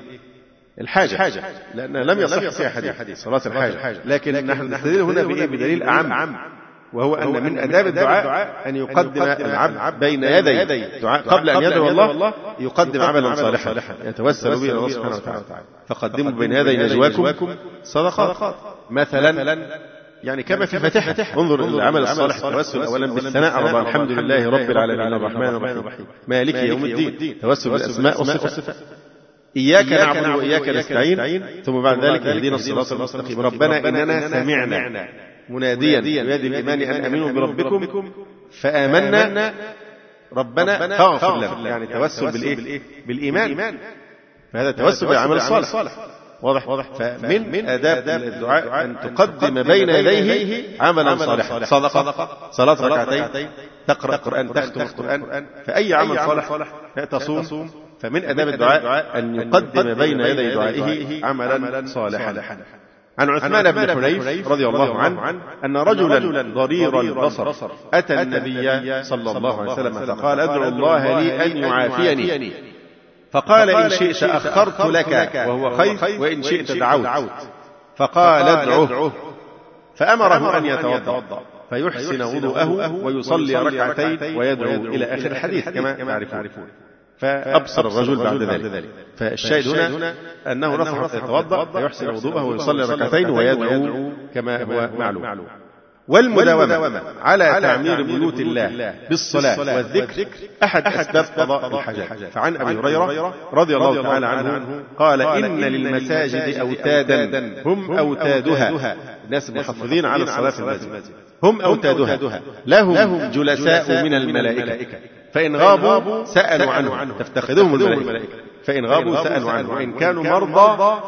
الحاجة، لأن لم يصح فيها حديث صلاة الحاجة، لكن نحن نستدل هنا بدليل أعم، وهو أن من آداب الدعاء أن يقدم العبد بين يدي الدعاء قبل أن يدعو الله يقدم عملا صالحا يتوسل به الله سبحانه وتعالى. فقدموا بين يدي نجواكم صدقات مثلا، يعني كما في الفاتحة. انظر العمل الصالح التوسل أولا بالثناء على الله، الحمد لله رب العالمين الرحمن الرحيم مالك يوم الدين، توسل بالأسماء والصفات، إياك نعبد وإياك نستعين، ثم بعد ذلك اهدنا الصراط المستقيم، ربنا إننا سمعنا مناديا ينادي الإيمان أن آمنوا بربكم فآمنا ربنا فاغفر لنا، يعني توسل بالإيه؟ بالإيمان، فهذا توسل بالعمل الصالح. واضح؟ فمن آداب الدعاء أن تقدم بين يديه عملا صالحا، صدقة، صلاة ركعتين، تقرأ القرآن، تختم القرآن، فأي عمل صالح، تصوم. فمن آداب الدعاء أن يقدم بين يدي دعائه عملا صالحا. عن عثمان بن حنيف رضي الله عنه أن رجلا ضرير البصر أتى النبي صلى الله عليه وسلم فقال ادعو الله لي أن يعافيني، فقال إن شئت أخرت لك وهو خير وإن شئت دعوت، فقال ادعه، فأمره أن يتوضأ فيحسن وضوءه ويصلي ركعتين ويدعو إلى آخر الحديث كما تعرفون. فأبصر الرجل بعد ذلك. فالشاهد هنا أنه نصح يتوضأ فيحسن وضوءه ويصلي ركعتين ويدعو كما هو معلوم. والمداومة على تعمير بيوت الله بالصلاة والذكر أحد أسباب قضاء الحاجات. فعن أبي هريرة رضي الله تعالى عنه قال إن للمساجد أوتادا هم أوتادها، الناس محافظين على الصلاة في المسجد، هم أوتادها لهم جلساء من الملائكة، فإن غابوا سألوا عنه، تفتقدهم الملائكة، فإن غابوا سألوا عنه، وإن كانوا مرضى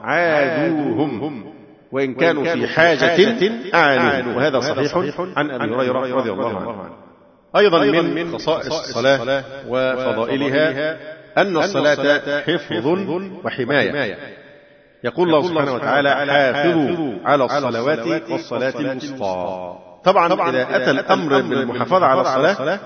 عادوهم، وإن كانوا في حاجة أعانوهم. وهذا صحيح عن أبي هريرة رضي الله عنه. أيضا من خصائص الصلاة وفضائلها أن الصلاة حفظ وحماية. يقول الله سبحانه وتعالى حافظوا على الصلوات والصلاة الوسطى. طبعا إذا أتى الأمر بالمحافظة على الصلاة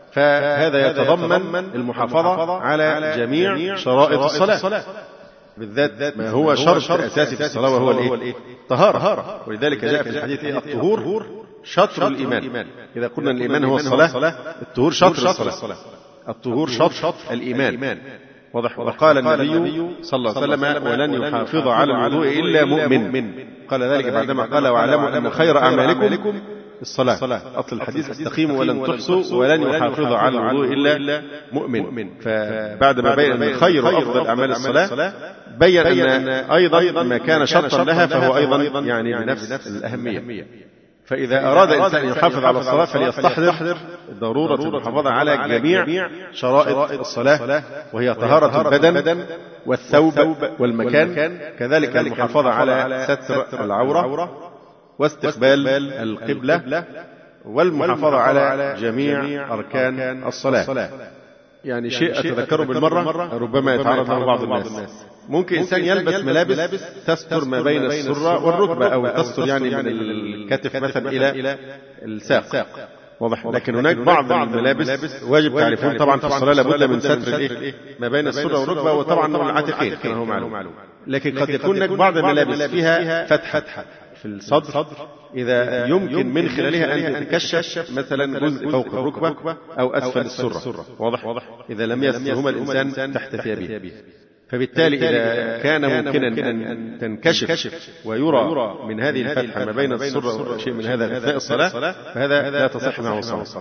فهذا يتضمن المحافظة على جميع شرائط الصلاة، بالذات ما هو شرط أساسي في الصلاة وهو الإيه؟ طهارة. ولذلك جاء في الحديث الطهور شطر الإيمان. إذا قلنا الإيمان هو الصلاة، الطهور شطر الصلاة، الطهور شطر الإيمان. واضح. وقال النبي صلى الله عليه وسلم ولن يحافظ على الوضوء إلا مؤمن. قال ذلك بعدما قال واعلموا أن خير أعمالكم الصلاة. أصل الحديث استقيموا ولن تحصوا ولن يحافظ على الوضوء إلا مؤمن. فبعد ما بين أن خير وأفضل أعمال الصلاة بين أن أيضا ما كان شرطا لها فهو أيضا يعني بنفس الأهمية. فإذا أراد الإنسان أن يحافظ على الصلاة فليستحضر ضرورة المحافظة على جميع شرائط الصلاة، وهي طهارة البدن والثوب والمكان، كذلك المحافظة على ستر العورة واستقبال القبلة والمحافظة على جميع أركان الصلاة. يعني شيء أتذكره بالمرة ربما يتعرض له بعض الناس، ممكن إنسان يلبس ملابس تستر ما بين السرة والركبة أو تستر يعني من الكتف مثلا إلى الساق، واضح. لكن هناك بعض الملابس واجب تعرفون طبعا في الصلاة لابد من ستر ما بين السرة والركبة، وطبعا العاتقين كما هو معلوم. لكن قد يكون هناك بعض الملابس فيها فتحة في الصدر إذا يمكن من خلالها أن تتكشف مثلا جزء فوق الركبة أو أسفل السرة، واضح، إذا لم يسترهما الإنسان تحت ثيابه. فبالتالي إذا كان ممكنا أن تنكشف ويرى من هذه الفتحة ما بين السرة وشيء من هذا أثناء الصلاة فهذا لا تصح معه الصلاة.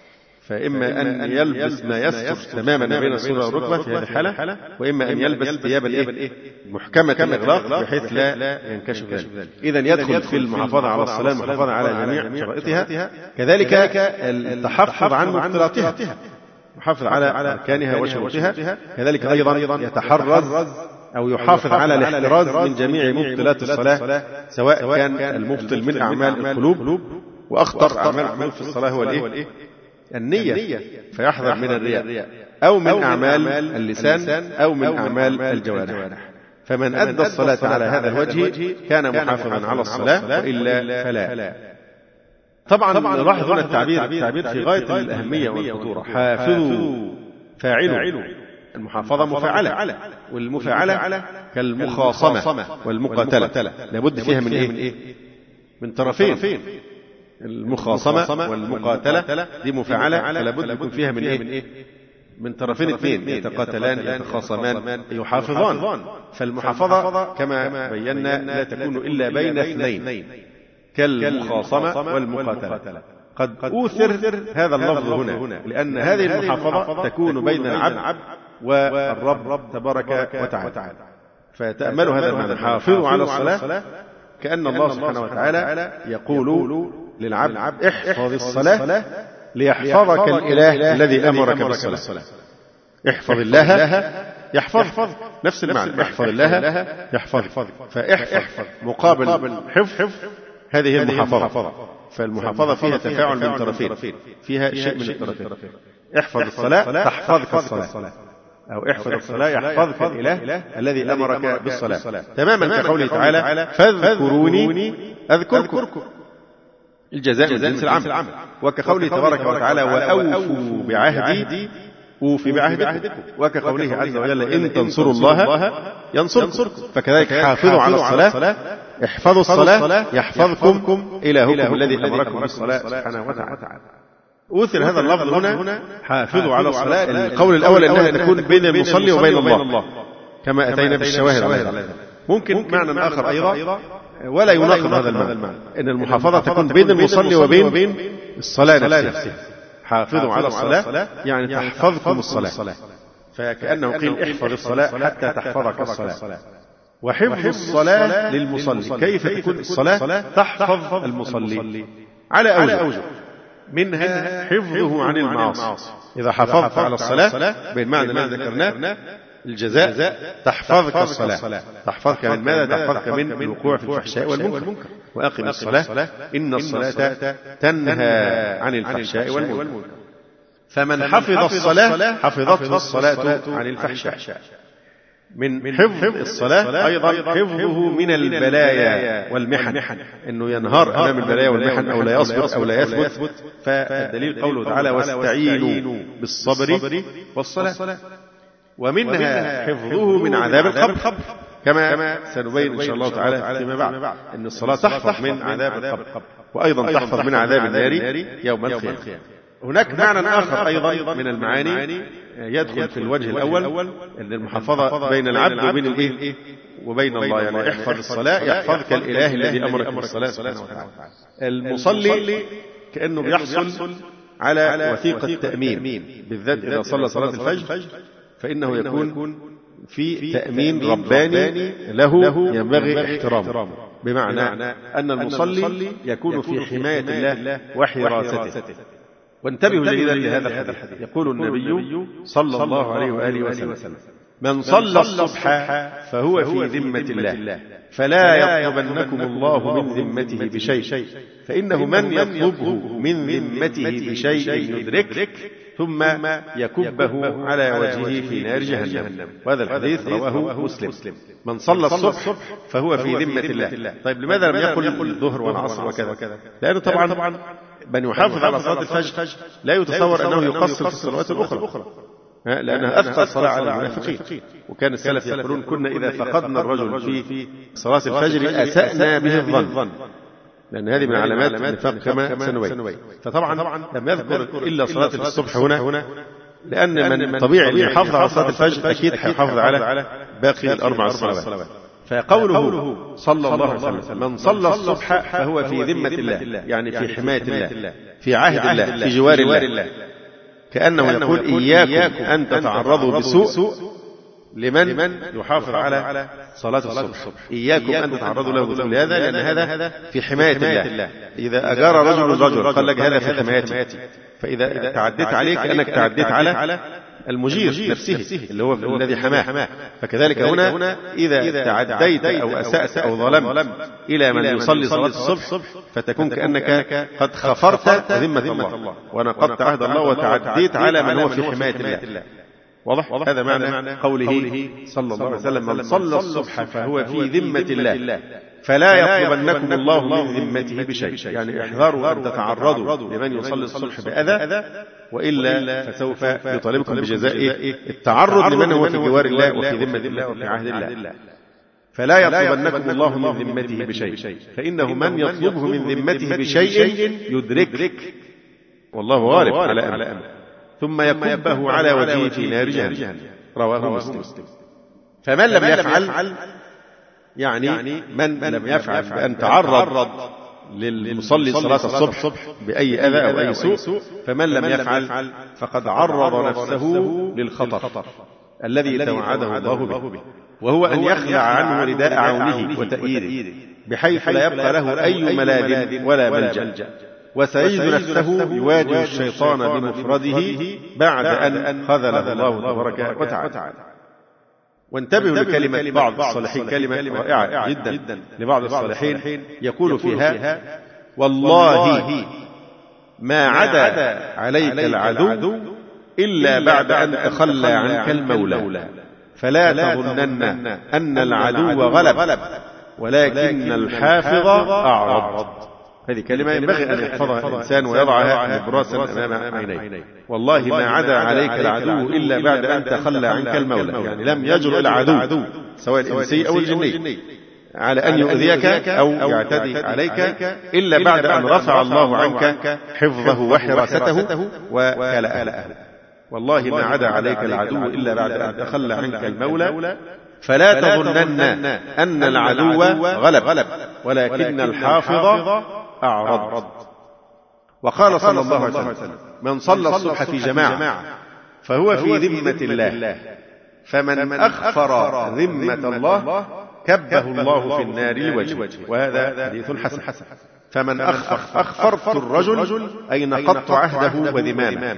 فإما أن يلبس ما يستر تماما ما بين السرة والركبة في هذه الحالة، وإما أن يلبس ثيابا محكمة الإغلاق بحيث لا ينكشف ذلك. إذن يدخل في المحافظة على الصلاة المحافظة على جميع شرائطها، كذلك التحفظ عن مبطلاتها، محافظ على أركانها وشروطها، كذلك أيضا يتحرز أو يحافظ على الاحتراز من جميع مبطلات الصلاة، سواء كان المبطل من أعمال القلوب، وأخطر أعمال القلوب في الصلاة هو الإيه؟ النية، فيحذر من الرياء، أو من أعمال اللسان، أو من أعمال الجوارح. فمن أدى الصلاة على هذا الوجه كان محافظا على الصلاة، وإلا فلا. طبعا نلاحظ هنا التعبير التعبير في غاية الأهمية والخطورة. حافظوا فاعلوا، المحافظة مفاعلة، والمفاعلة كالمخاصمة والمقاتلة، لابد فيها من إيه؟ من طرفين. المخاصمة والمقاتلة دي مفاعلة، فلابد يكون فيها من إيه؟ من طرفين اثنين يتقاتلان يتخاصمان يحافظان. فالمحافظة كما بينا لا تكون إلا بين اثنين كالمخاصمة والمقاتلة. قد أوثر هذا اللفظ هنا لأن هذه المحافظة تكون بين العبد والرب تبارك وتعالى. فتأملوا هذا المعنى، حافظوا على الصلاة، كأن الله سبحانه وتعالى يقول للعبد احفظ الصلاة ليحفظك الإله الذي أمرك بالصلاة. احفظ الله يحفظ، نفس المعنى، احفظ الله يحفظ. فاحفظ مقابل حفظ، هذه المحافظة. فالمحافظة فيها تفاعل من طرفين، فيها شيء من الطرفين. احفظ الصلاة تحفظك الصلاة، أو احفظ الصلاة يحفظك الإله الذي أمرك بالصلاة، تماما كقوله تعالى فاذكروني أذكركم، الجزاء من جنس العمل. وكقوله تبارك وتعالى وأوفوا بعهدي أوفي بعهدكم، وكقوله عز وجل إن تنصروا الله ينصركم. فكذلك حافظوا على الصلاة، احفظوا الصلاة يحفظكم إلهكم الذي أمركم بالصلاة سبحانه وتعالى. أوثر هذا اللفظ هنا حافظوا على الصلاة. القول الأول أنها تكون بين المصلي وبين الله كما أتينا بالشواهد على ذلك. ممكن معنى آخر أيضا ولا يناقض هذا المعنى، أن المحافظة تكون بين المصلي وبين الصلاة نفسها. حافظوا على الصلاة يعني تحفظكم الصلاة، فكأنه قيل احفظ الصلاة حتى تحفظك الصلاة. وحفظ الصلاة للمصلي، كيف تكون الصلاة تحفظ المصلي؟ على أوجه، منها حفظه عن المعاصي. إذا حافظت على الصلاة بالمعنى الذي ذكرناه الجزاء تحفظك الصلاة. تحفظك من ماذا؟ تحفظك من الوقوع في الفحشاء والمنكر. وأقم الصلاة إن الصلاة تنهى عن الفحشاء والمنكر. فمن حفظ الصلاة حفظته الصلاة عن الفحشاء. من حفظ الصلاة أيضا حفظه من البلايا والمحن، أنه ينهار أمام البلايا والمحن أو لا يصبر أو لا يثبت. فالدليل قوله تعالى واستعينوا بالصبر والصلاة. ومنها حفظه من عذاب القبر كما سنبين إن شاء الله تعالى فيما بعد، أن الصلاة تحفظ من عذاب القبر وأيضا تحفظ من عذاب النار يوم القيامة. هناك معنى آخر أيضا من المعاني يدخل في الوجه الأول، أن المحافظة بين العبد وبين الإيه وبين الله. يعني احفظ الصلاة يحفظك الإله الذي أمرك بالصلاة سبحانه وتعالى. المصلي كأنه بيحصل على وثيقة تأمين، بالذات إذا صلى صلاة الفجر فإنه يكون في تأمين رباني له ينبغي احترامه، بمعنى أن المصلي يكون في حماية الله وحراسته. وانتبهوا جيدا لهذا الحديث. يقول النبي صلى الله عليه وآله وسلم من صلى الصبح فهو في ذمة الله فلا يطلبنكم الله من ذمته بشيء، فإنه من يطلبه من ذمته بشيء يدرك ثم يكبه على وجهه في نار جهنم. وهذا الحديث رواه مسلم. من صلى الصبح فهو في ذمة الله. طيب لماذا لم يقل الظهر والعصر وكذا؟ لأنه طبعا من يحافظ على صلاة الفجر لا يتصور أنه يقصر في الصلوات الأخرى، لأنها أثقل صلاة على المنافقين. وكان السلف يقولون كنا إذا فقدنا الرجل في صلاة الفجر أسأنا به الظن، لأن هذه من علامات النفاق كما سنبين. فطبعا لم يذكر إلا صلاة الصبح هنا، لأن من طبيعي اللي يحافظ على صلاة الفجر أكيد هيحافظ على باقي الأربع الصلوات. فقوله صلى الله عليه وسلم من صلى الصبح فهو في ذمة الله، يعني في حماية الله، في عهد الله، في جوار الله. كأنه يقول إياكم أن تتعرضوا بسوء لمن يحافظ على صلاة الصبح. إياكم أن تتعرضوا له بسوء، لهذا لأن هذا في حماية الله. إذا أجار رجل رجل قال لك هذا في حمايتي، فإذا تعديت عليه كأنك تعديت على المجير نفسه اللي هو الذي حماه. فكذلك هنا إذا تعديت أو أسأت أو ظلمت إلى من يصلي صلاة الصبح فتكون كأنك قد خفرت ذمة الله ونقضت عهد الله وتعديت على من هو في حماية الله. واضح؟ هذا معنى قوله صلى الله عليه وسلم من صلى الصبح فهو في ذمة الله فلا يطلبنكم الله من ذمته بشيء، يعني احذروا أن تتعرضوا لمن يصلي الصبح بأذى، وإلا فسوف يطالبكم بجزاء التعرض لمن هو في جوار الله وفي ذمة الله وفي عهد الله. فلا يطلبنكم الله من ذمته بشيء، فإنه من يطلبه من ذمته بشيء يدرك والله غالب على أمره ثم يكبه على وجهه في نار جهنم. رواه مسلم. فمن لم يفعل، يعني من لم يفعل بأن تعرض للمصلي صلاة الصبح بأي أذى أو أي سوء، فمن لم يفعل فقد عرض نفسه للخطر الذي توعده الله به، وهو أن يخلع عنه رداء عونه وتأييده بحيث لا يبقى له أي ملاذ ولا ملجأ، وسيجد نفسه يواجه الشيطان بمفرده بعد أن خذله الله تبارك وتعالى. وانتبهوا لكلمة بعض الصالحين، كلمة رائعة جدا لبعض الصالحين يقول فيها والله ما عدا عليك العدو إلا بعد أن تخلى عنك المولى، فلا تظنن أن العدو غلب ولكن الحافظ أعرض. هذه كلمة ينبغي أن يحفظها الإنسان ويضعها نبراسا أمام عينيه. والله ما عدا عليك العدو إلا بعد أن تخلى عنك المولى، يعني لم يجرؤ العدو سواء الإنسي أو الجني على أن يؤذيك أو يعتدي عليك إلا بعد أن رفع الله عنك حفظه وحراسته وكلاءه. والله ما عدا عليك العدو إلا بعد أن تخلى عنك المولى، فلا تظنن أن العدو غلب ولكن الحافظ أعرض. وقال صلى الله عليه وسلم: من صلى الصبح في جماعة فهو في ذمة الله، فمن أخفر ذمة الله كبه الله في النار لوجهه. وهذا حديث حسن. فمن أخفر، أخفرت الرجل أي نقضت عهده وذمامه،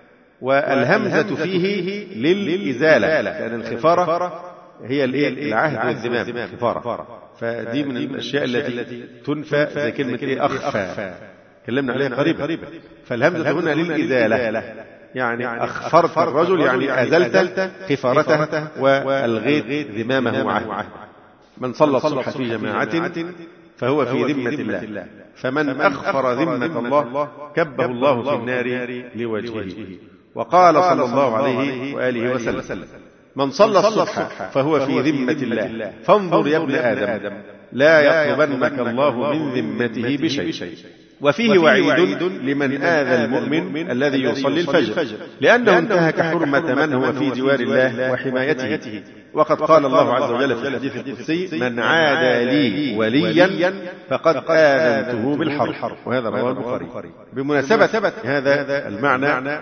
والهمزة فيه للإزالة، لأن الخفارة هي العهد والذمام الخفارة، فدي من الأشياء التي تنفى زي كلمة إيه أخفى كلمنا عليها قريبا. فالهمزة هنا للإزالة، يعني أخفرت الرجل يعني أزلت خفارته وألغيت ذمامه وعهده. من صلى الصبح في جماعة فهو في ذمة الله، فمن أخفر ذمة الله كبه الله في النار لوجهه. وقال صلى الله عليه وآله وسلم: من صلى الصبح فهو في ذمة الله، فانظر يا ابن آدم لا يطلبنك الله من ذمته بشيء. وفيه وعيد لمن آذى المؤمن الذي يصلي الفجر، لأنه انتهك حرمة من هو في جوار الله وحمايته. وقد قال الله عز وجل في الحديث القدسي: من عادى لي وليا فقد آذنته بالحرب. وهذا رواه البخاري. بمناسبة هذا المعنى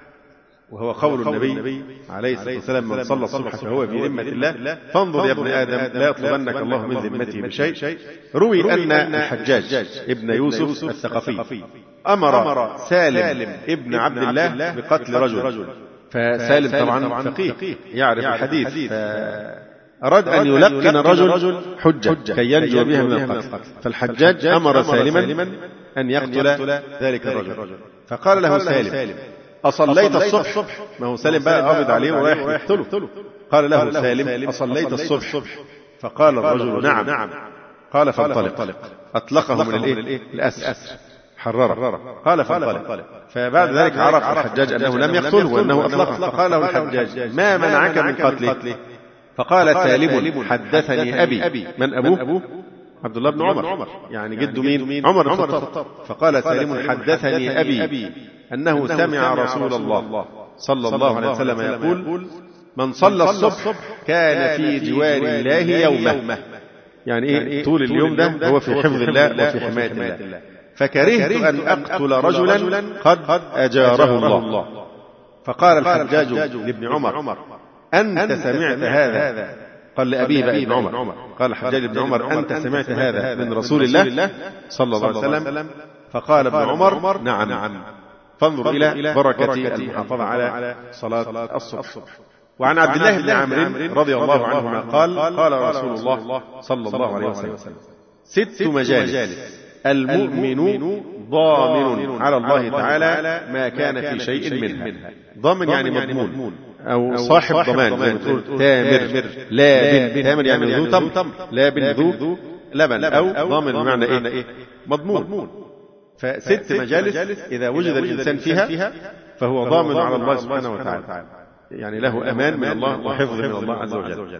وهو قول النبي عليه الصلاة والسلام: من صلى الصبح فهو في ذمة الله، فانظر يا ابن آدم لا يطلبنك الله من ذمته بشيء. روي أن الحجاج ابن يوسف الثقفي أمر سالم ابن عبد الله بقتل رجل، فسالم طبعا فقيه يعرف الحديث، فأراد أن يلقن الرجل حجة كي ينجو بها من القتل. فالحجاج أمر سالما أن يقتل ذلك الرجل، فقال له سالم: أصليت الصبح؟ ما هو سالم بقى قابض عليه ورايح يقتله. قال له سالم: أصليت الصبح؟ فقال الرجل: نعم. قال: فانطلق. أطلقه من الإيه؟ الأسر، حرره. قال: فانطلق. فبعد ذلك عرف الحجاج أنه لم يقتله وأنه أطلقه، فقال له الحجاج: ما منعك من قتله؟ فقال سالم: حدثني أبي. من أبوه؟ عبد الله بن عمر، يعني جد مين؟ عمر بن الخطاب. فقال سالم: حدثني أبي أنه سمع رسول الله صلى الله عليه وسلم يقول: من صلى الصبح كان في جوار الله يومه. يعني إيه طول اليوم ده هو في حفظ الله وفي حماية الله. فكرهت أن أقتل رجلا قد أجاره الله. فقال الحجاج لابن عمر: أنت سمعت هذا؟ قال لأبيه بقى ابن عمر. قال الحجاج لابن عمر: أنت سمعت هذا من رسول الله صلى الله عليه وسلم؟ فقال ابن عمر: نعم. فانظر إلى بركة المحافظة على صلاة الصبح. وعن عبد الله بن عمرو رضي الله عنهما قال: قال رسول الله صلى الله عليه وسلم: ست مجالس المؤمن ضامن على الله تعالى ما كان في شيء منها. ضامن يعني مضمون أو صاحب ضمان، زي ما تقول تامر لابن. تامر يعني ذو تمر، لابن ذو لبن، أو ضامن بمعنى إيه؟ مضمون. فست مجالس إذا وجد الإنسان فيها فهو ضامن على الله سبحانه وتعالى، يعني له أمان من الله وحفظ من الله عز وجل.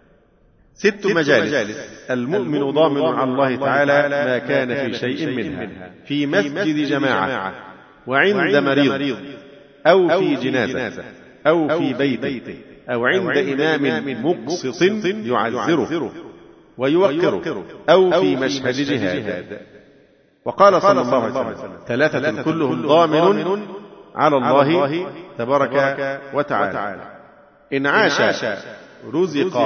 ست مجالس المؤمن ضامن على الله تعالى ما كان في شيء منها: في مسجد جماعة، وعند مريض، أو في جنازة، أو في بيت، أو عند إمام مقسط يعزره ويوقره، أو في مشهد جهاد. وقال صلى الله عليه وسلم: ثلاثة كلهم ضامن على الله تبارك وتعالى: إن عاش رزق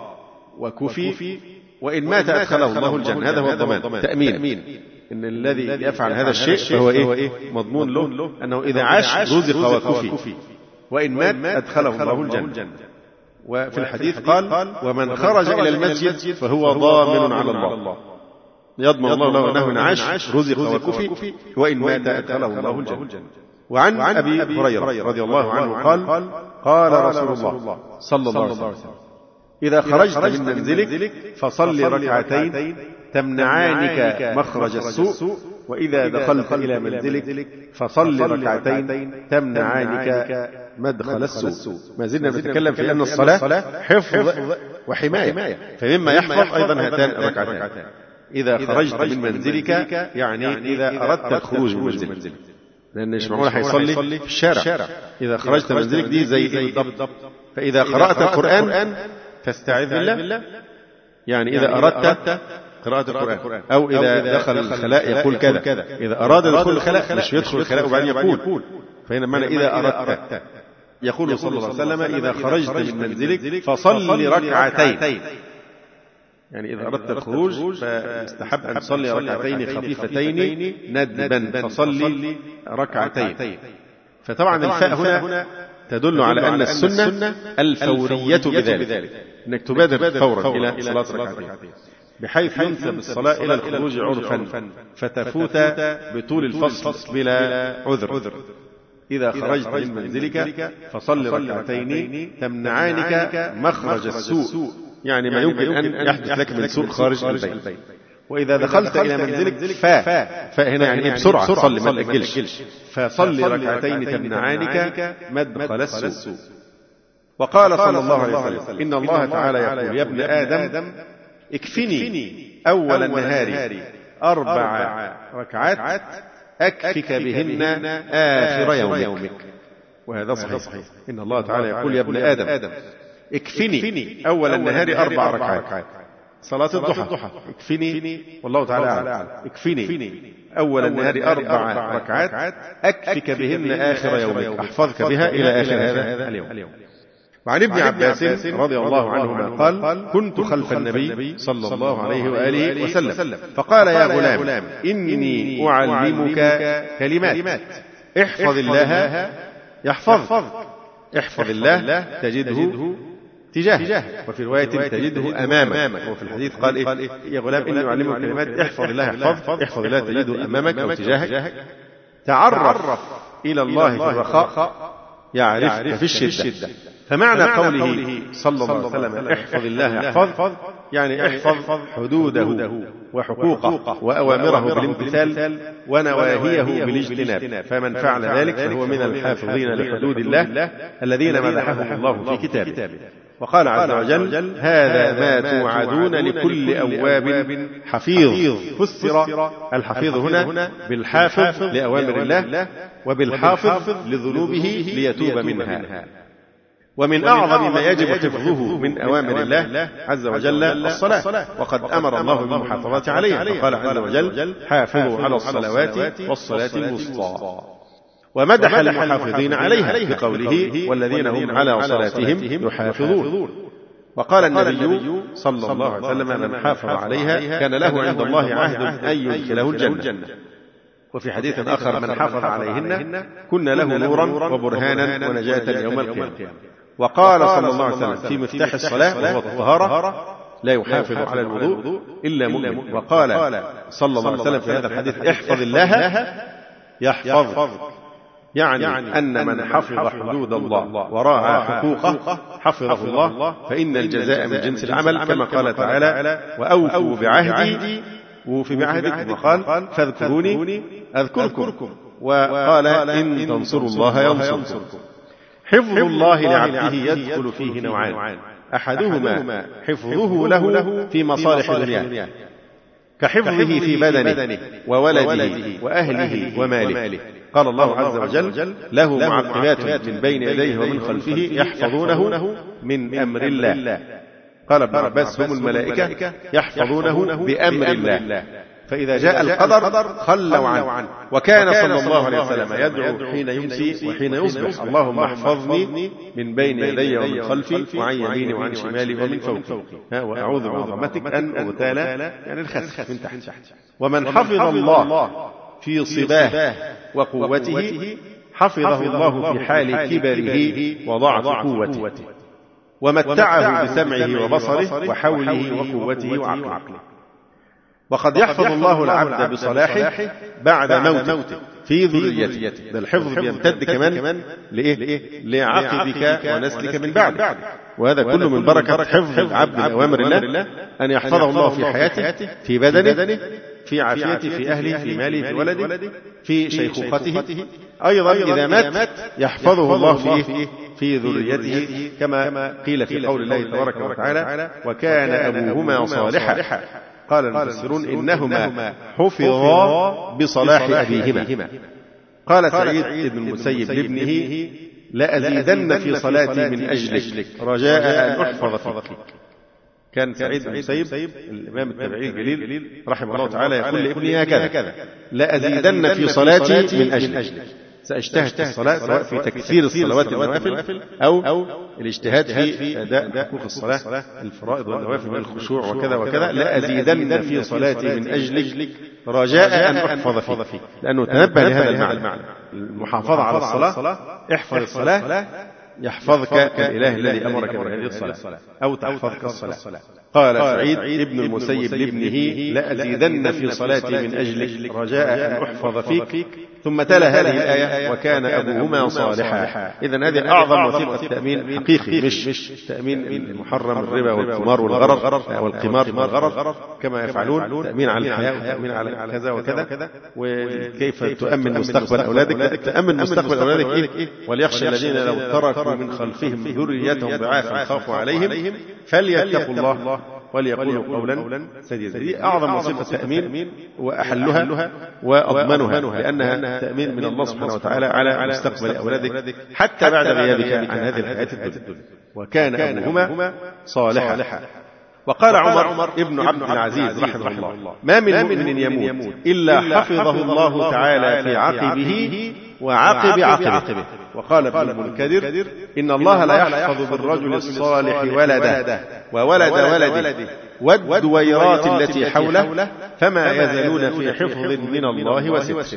وكفي، وإن مات أدخله الله الجنة. هذا هو الضمان، تأمين. إن الذي يفعل هذا الشيء فهو إيه؟ مضمون له أنه إذا عاش رزق وكفي، وإن مات أدخله الله الجنة. وفي الحديث قال: ومن خرج إلى المسجد فهو ضامن على الله، يضمن الله له أنه إن عاش رزق وكفي، وإن مات أدخله الله الجنة. وعن أبي هريرة رضي الله عنه قال قال رسول الله صلى الله عليه وسلم إذا خرجت من منزلك فصل ركعتين تمنعانك مخرج السوء، وإذا دخلت إلى منزلك فصل ركعتين تمنعانك مدخل السوء. ما زلنا نتكلم في أن الصلاة حفظ وحماية، فمما يحفظ أيضا هاتان الركعتين. إذا خرجت من منزلك يعني إذا أردت الخروج من منزلك، لأن مش معقول هيصلي في الشارع. إذا خرجت من منزلك دي زي بالضبط. فإذا قرأت القرآن فاستعذ بالله، يعني إذا أردت قراءة القرآن، أو إذا دخل الخلاء يقول كذا. إذا أراد دخول الخلاء مش يدخل الخلاء وبعدين يقول، فهنا معنى إذا أردت. يقول صلى الله عليه وسلم إذا خرجت من منزلك فصل ركعتين، يعني إذا أردت الخروج فاستحب أن تصلي ركعتين خفيفتين ندبا، فصلي ركعتين. فطبعا الفاء هنا تدل على أن السنة الفورية بذلك، أنك تبادر فورا إلى صلاة ركعتين، بحيث ينسب الصلاة إلى الخروج عرفا فتفوت بطول الفصل بلا عذر. إذا خرجت من منزلك فصل ركعتين تمنعانك مخرج السوء، يعني ما يمكن أن يحدث لك من سوء خارج البيت. وإذا دخلت إلى منزلك فا فهنا يعني بسرعة صلي ما تأجلش، فصلي ركعتين تمنعانك مدخل السوء. وقال صلى الله عليه وسلم إن الله تعالى يقول يا ابن آدم اكفني أول النهار أربع ركعات أكفك بهن آخر يومك. وهذا صحيح. إن الله تعالى يقول يا ابن آدم اكفني أول النهار أربع ركعات، صلاة الضحى اكفني، والله تعالى أعلم. اكفني أول النهار أربع ركعات أكفك بهن آخر يومك، أحفظك بها إلى آخر هذا اليوم. وعن ابن عباس رضي الله عنهما قال كنت خلف النبي صلى الله عليه وآله وسلم فقال يا غلام إني أعلمك كلمات احفظ الله يحفظك، احفظ الله تجده تجاهك، وفي رواية تجده أمامك. وفي الحديث قال إيه؟ يا غلام إني أعلمك كلمات احفظ الله يحفظك، احفظ الله تجده أمامك أو تجاهك. تعرف إلى الله في الرخاء يعرفك في الشدة. فمعنى قوله صلى الله عليه وسلم احفظ الله يحفظ، يعني احفظ حدوده وحقوقه وأوامره بالامتثال ونواهيه بالاجتناب، فمن فعل ذلك فهو من الحافظين لحدود الله الذين مدحهم الله في كتابه. وقال عز وجل هذا ما توعدون لكل أواب حفيظ. فسر الحفيظ هنا بالحافظ لأوامر الله وبالحافظ لذنوبه ليتوب منها. ومن أعظم ما يجب حفظه من أوامر الله عز وجل الصلاة، وقد أمر الله بالمحافظة عليها، فقال عز وجل حافظوا على الصلوات والصلاة الوسطى. ومدح المحافظين عليها بقوله والذين هم على صلاتهم يحافظون. وقال النبي صلى الله عليه وسلم من حافظ عليها كان له عند الله عهد أن يدخله الجنة. وفي حديث آخر من حافظ عليهن كن له نورا وبرهانا ونجاة يوم القيامة. وقال صلى الله عليه وسلم في مفتاح الصلاة وهو الطهارة لا يحافظ على الوضوء إلا مؤمن. وقال صلى الله عليه وسلم في هذا الحديث احفظ الله يحفظ، يعني أن من حفظ حدود الله وراعى حقوقه حفظه الله، فإن الجزاء من جنس العمل، كما قال تعالى وأوفوا بعهدي وفي بعهدكم، وقال فاذكروني أذكركم، وقال إن تنصروا الله ينصركم. حفظ الله لعبده يدخل فيه نوعان، أحدهما حفظه له في مصالح دنياه كحفظه في بدنه وولده وأهله وماله. قال الله عز وجل له معقبات من بين يديه ومن خلفه يحفظونه من أمر الله. قال ابن عباس هم الملائكة يحفظونه بأمر الله، فإذا جاء القدر خلوا عنه. وكان صلى الله عليه وسلم يدعو حين يمسي وحين يصبح اللهم احفظني من بين يدي ومن خلفي وعن يميني وعن شمالي ومن فوقي، وأعوذ بعظمتك أن أغتال، يعني الخسف من تحت. ومن حفظ الله في صباه وقوته حفظه الله في حال كبره وضعف قوته، ومتعه بسمعه وبصره وحوله وقوته وعقله. وقد يحفظ الله العبد بصلاحه بعد موته في ذريته. ده الحفظ بيمتد كمان لإيه؟ لعقبك ونسلك من بعد. وهذا كله من بركة حفظ العبد لأوامر الله، أن يحفظه الله في حياته، في بدنه، في عافيته، في أهله، في ماله، في ولده، في شيخوخته. أيضا إذا مات يحفظه الله في في ذريته، كما قيل في قول الله تبارك وتعالى: وكان أبوهما صالحا. قال المفسرون: إنهما حفظا بصلاح أبيهما. قال سعيد بن المسيب لابنه: لأزيدن في صلاتي من أجلك رجاء أن أحفظ فيك. كان سعيد بن المسيب الإمام التابعي الجليل رحمه الله تعالى يقول لابنه هكذا: لأزيدن في صلاتي من أجلك، سأجتهد في الصلاة، سواء في تكثير الصلوات النوافل أو الاجتهاد في أداء حقوق الصلاة الفرائض والنوافل والخشوع وكذا وكذا. لأزيدن في صلاتي من أجلك رجاء أن أحفظ فيك. لأنه تنبه لهذا المعنى، المحافظة على الصلاة. احفظ الصلاة يحفظك الإله الذي أمرك بهذه الصلاة، أو تحفظك الصلاة. قال سعيد ابن المسيب لابنه: لأزيدن في صلاتي من أجلك رجاء أن أحفظ فيك. ثم تلا هذه الآية: وكان أبوهما صالحا. إذن هذه أعظم وثيقة تأمين حقيقي، مش تأمين المحرم، الربا والقمار والغرر أو القمار والغرر كما يفعلون، تأمين على الحياة وتأمين على كذا وكذا، وكيف تؤمن مستقبل أولادك. تأمن مستقبل أولادك إيه؟ وليخشى الذين لو تركوا من خلفهم ذريتهم ضعافا خافوا عليهم فليتقوا الله وليقولوا قولا سديدا. دي أعظم وصفة تأمين وأحلها وأضمنها، لأنها تأمين من الله سبحانه وتعالى على مستقبل أولادك حتى بعد غيابك عن هذه الحياة الدنيا. وكان أبوهما صالحا. وقال عمر ابن عبد العزيز رحمه الله: ما من مؤمن يموت إلا حفظه الله تعالى في عقبه وعقب عقبه. وقال ابن المنكدر: إن الله لا يحفظ بالرجل الصالح ولده وولد ولده والدويرات التي حوله، فما يزالون في حفظ من الله وستر.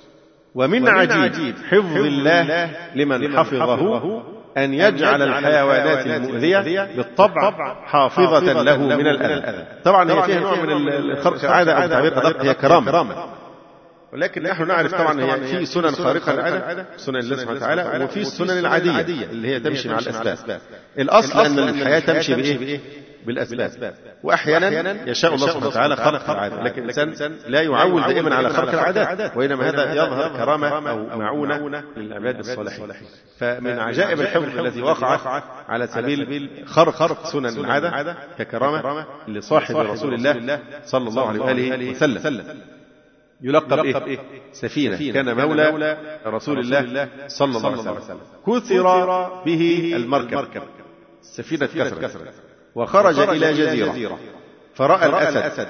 ومن عجيب حفظ الله لمن حفظه أن يجعل الحيوانات المؤذية بالطبع حافظة له من الأذى. طبعا هي فيها نوع من الخرق العادة أو تعبير أدق، هي كرامة، ولكن نحن نعرف طبعا هي في سنن خارقة للعادة، سنن الله سبحانه وتعالى، وفي السنن العادية اللي هي تمشي مع الأسباب. الأصل أن الحياة تمشي بإيه؟ بالأسباب. وأحيانا يشاء الله سبحانه وتعالى خلق العادة، لكن الإنسان لا يعول دائما على خلق العادات، وإنما هذا يظهر كرامة أو معونة للعباد الصالحين. فمن عجائب الحفظ الذي وقع على سبيل خرق سنن العادة ككرامة لصاحب رسول الله صلى الله عليه وآله وسلم، يلقب إيه؟ سفينة. كان مولى رسول الله صلى الله عليه وسلم، كثر به المركب، السفينة كثرت، وخرج إلى جزيرة فرأى الأسد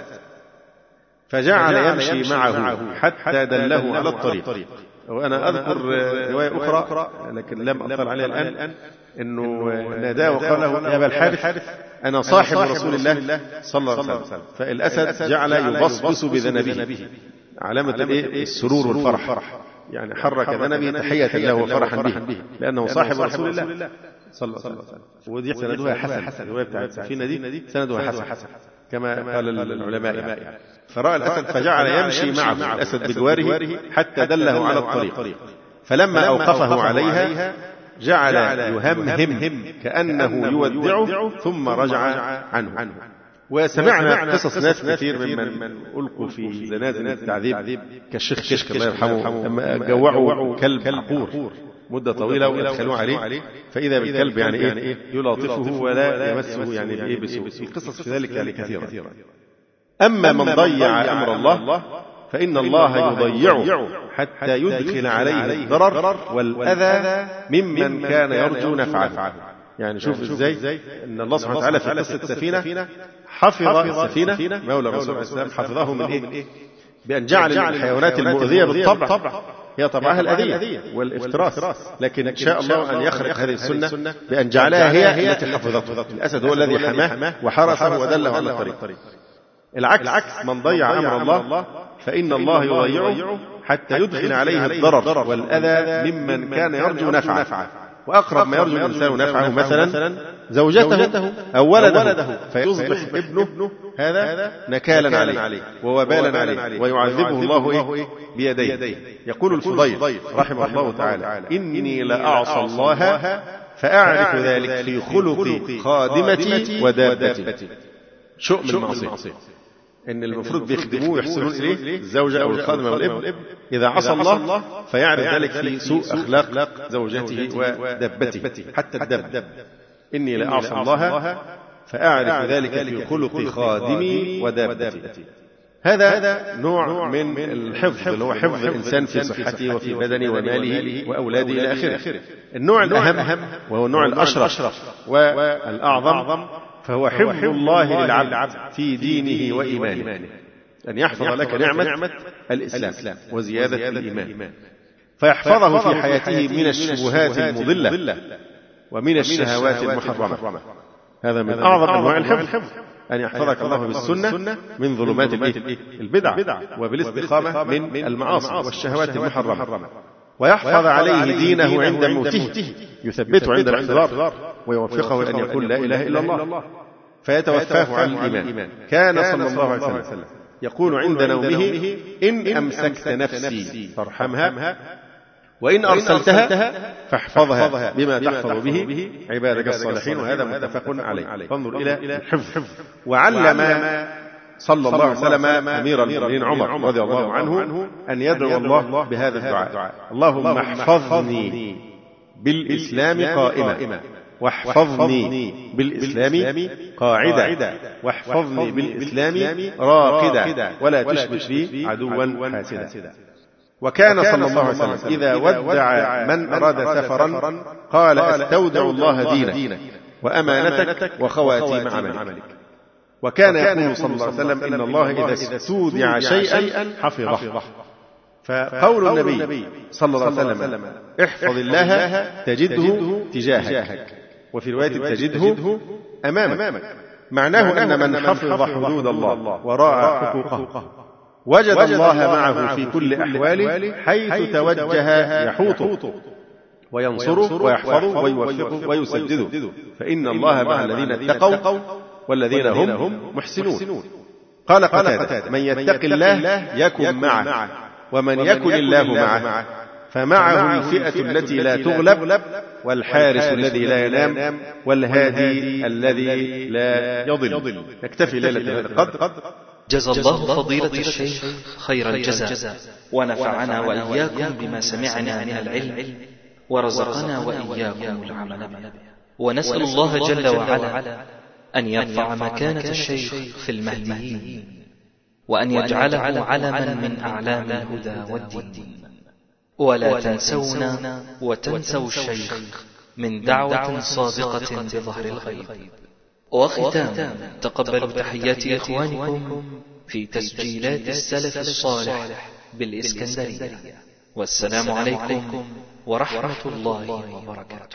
فجعل يمشي معه حتى دله على الطريق. وأنا أذكر رواية أخرى لكن لم أطلع عليها الآن، أنه ناداه وقال له: يا أبا الحارث، أنا صاحب رسول الله صلى الله عليه وسلم. فالأسد جعل يبصبص بذنبه، علامة السرور والفرح، يعني حرك ذنبه تحية له وفرحا به، لأنه صاحب رسول الله صلى الله عليه وسلم. ودي سندها حسن، الرواية بتاعت السفينة دي سندها حسن كما قال العلماء. فرأى الأسد فجعل يمشي معه الأسد بجواره حتى دله على الطريق، فلما أوقفه عليها جعل يهمهم كأنه يودعه ثم رجع عنه. وسمعنا قصص ناس كثير ممن ألقوا في زنازل التعذيب كالشيخ كشك الله يرحمه، لما جوعوا كلب عقور مدة طويلة ويدخلوا عليه، فإذا بالكلب يعني إيه يلاطفه ولا يمسه يعني بإيه بسوء. في قصص في ذلك يعني كثيرة. أما من ضيع أمر الله فإن الله يضيعه حتى يدخل عليه الضرر والأذى ممن كان يرجو نفعه. يعني شوف إزاي أن الله سبحانه وتعالى في قصة السفينة حفظ السفينة، مولى رسول الله حفظه من إيه؟ بأن جعل الحيوانات المؤذية بالطبع هي طبعها الأذية والافتراس، لكن شاء الله أن يخرق هذه السنة بأن جعلها هي التي حفظته. الأسد هو الذي حماه وحرسه ودله على الطريق. العكس، من ضيع أمر الله فإن الله يضيعه حتى يدخل عليه الضرر والأذى ممن كان يرجو نفعه. وأقرب ما يرجو الإنسان نفعه مثلا زوجته أو ولده، فيصبح ابنه هذا نكالا عليه ووبالا عليه ويعذبه الله بيديه. يقول الفضيل رحمه الله تعالى: إني لأعصى الله فأعرف ذلك في خلق خادمتي ودابتي. شؤم المعصية إن المفروض بيخدموه يحسنون إليه، الزوجة أو الخادم أو الابن، إذا عصى الله فيعرف ذلك في سوء أخلاق زوجته ودابته حتى الدب. إني لأعصى الله فأعرف ذلك في خلق خادمي ودابتي. هذا نوع من الحفظ اللي هو حفظ الإنسان في صحته وفي بدنه وماله وأولاده إلى آخره. النوع الأهم وهو النوع الأشرف والأعظم فهو حفظ الله للعبد في دينه وإيمانه، أن يحفظ لك نعمة الإسلام وزيادة الإيمان، فيحفظه في حياته من الشبهات المضلة ومن الشهوات المحرمة. هذا من أعظم أنواع الحفظ، أن يحفظك الله بالسنة من ظلمات البدع وبالاستقامة من المعاصي والشهوات المحرمة، ويحفظ عليه دينه عند موته، يثبته عند الاحتضار ويوفقه أن يقول لا إله إلا الله، فيتوفاه عن الإيمان. كان صلى الله عليه وسلم يقول عند نومه: إن أمسكت نفسي فارحمها، وإن أرسلتها فاحفظها بما تحفظ به عبادك الصالحين. وهذا متفق عليه. فانظر إلى الحفظ. وعلم صلى الله عليه وسلم أمير المؤمنين عمر رضي الله عنه أن يدعو الله بهذا الدعاء: اللهم احفظني بالإسلام قائما، واحفظني بالإسلام قاعدة، واحفظني بالإسلام راقدة، ولا تشمت بي عدوا حاسدا. وكان صلى الله عليه وسلم إذا ودع من أراد سفرا قال: استودع الله دينك وأمانتك وخواتيم عملك. وكان يقول صلى الله عليه وسلم: إن الله إذا استودع شيئا حفظه. فقول النبي صلى الله عليه وسلم: احفظ الله تجده تجاهك، وفي رواية تجده أمامك، معناه أن من حفظ حدود الله وراعى حقوقه وجد الله معه في كل أحواله، حيث توجه يحوطه وينصره ويحفظه ويوفقه ويسدده، فإن الله مع الذين اتقوا والذين هم محسنون. قال قتادة: من يتق الله يكن معه، ومن يكن الله معه فمعه الفئة التي لا تغلب، والحارس الذي لا ينام، والهادي الذي لا يضل. نكتفي ليلة القدر. جزا الله فضيلة الشيخ خير الجزاء، ونفعنا وإياكم بما سمعنا من العلم، ورزقنا وإياكم العمل به. ونسأل الله جل وعلا أن يرفع مكانة الشيخ في المهديين، وأن يجعله علما من أعلام الهدى والدين. ولا تنسونا وتنسوا الشيخ من دعوة صادقة بظهر الغيب. وختام، تقبلوا تحيات إخوانكم في تسجيلات السلف الصالح بالإسكندرية، والسلام عليكم ورحمة الله وبركاته.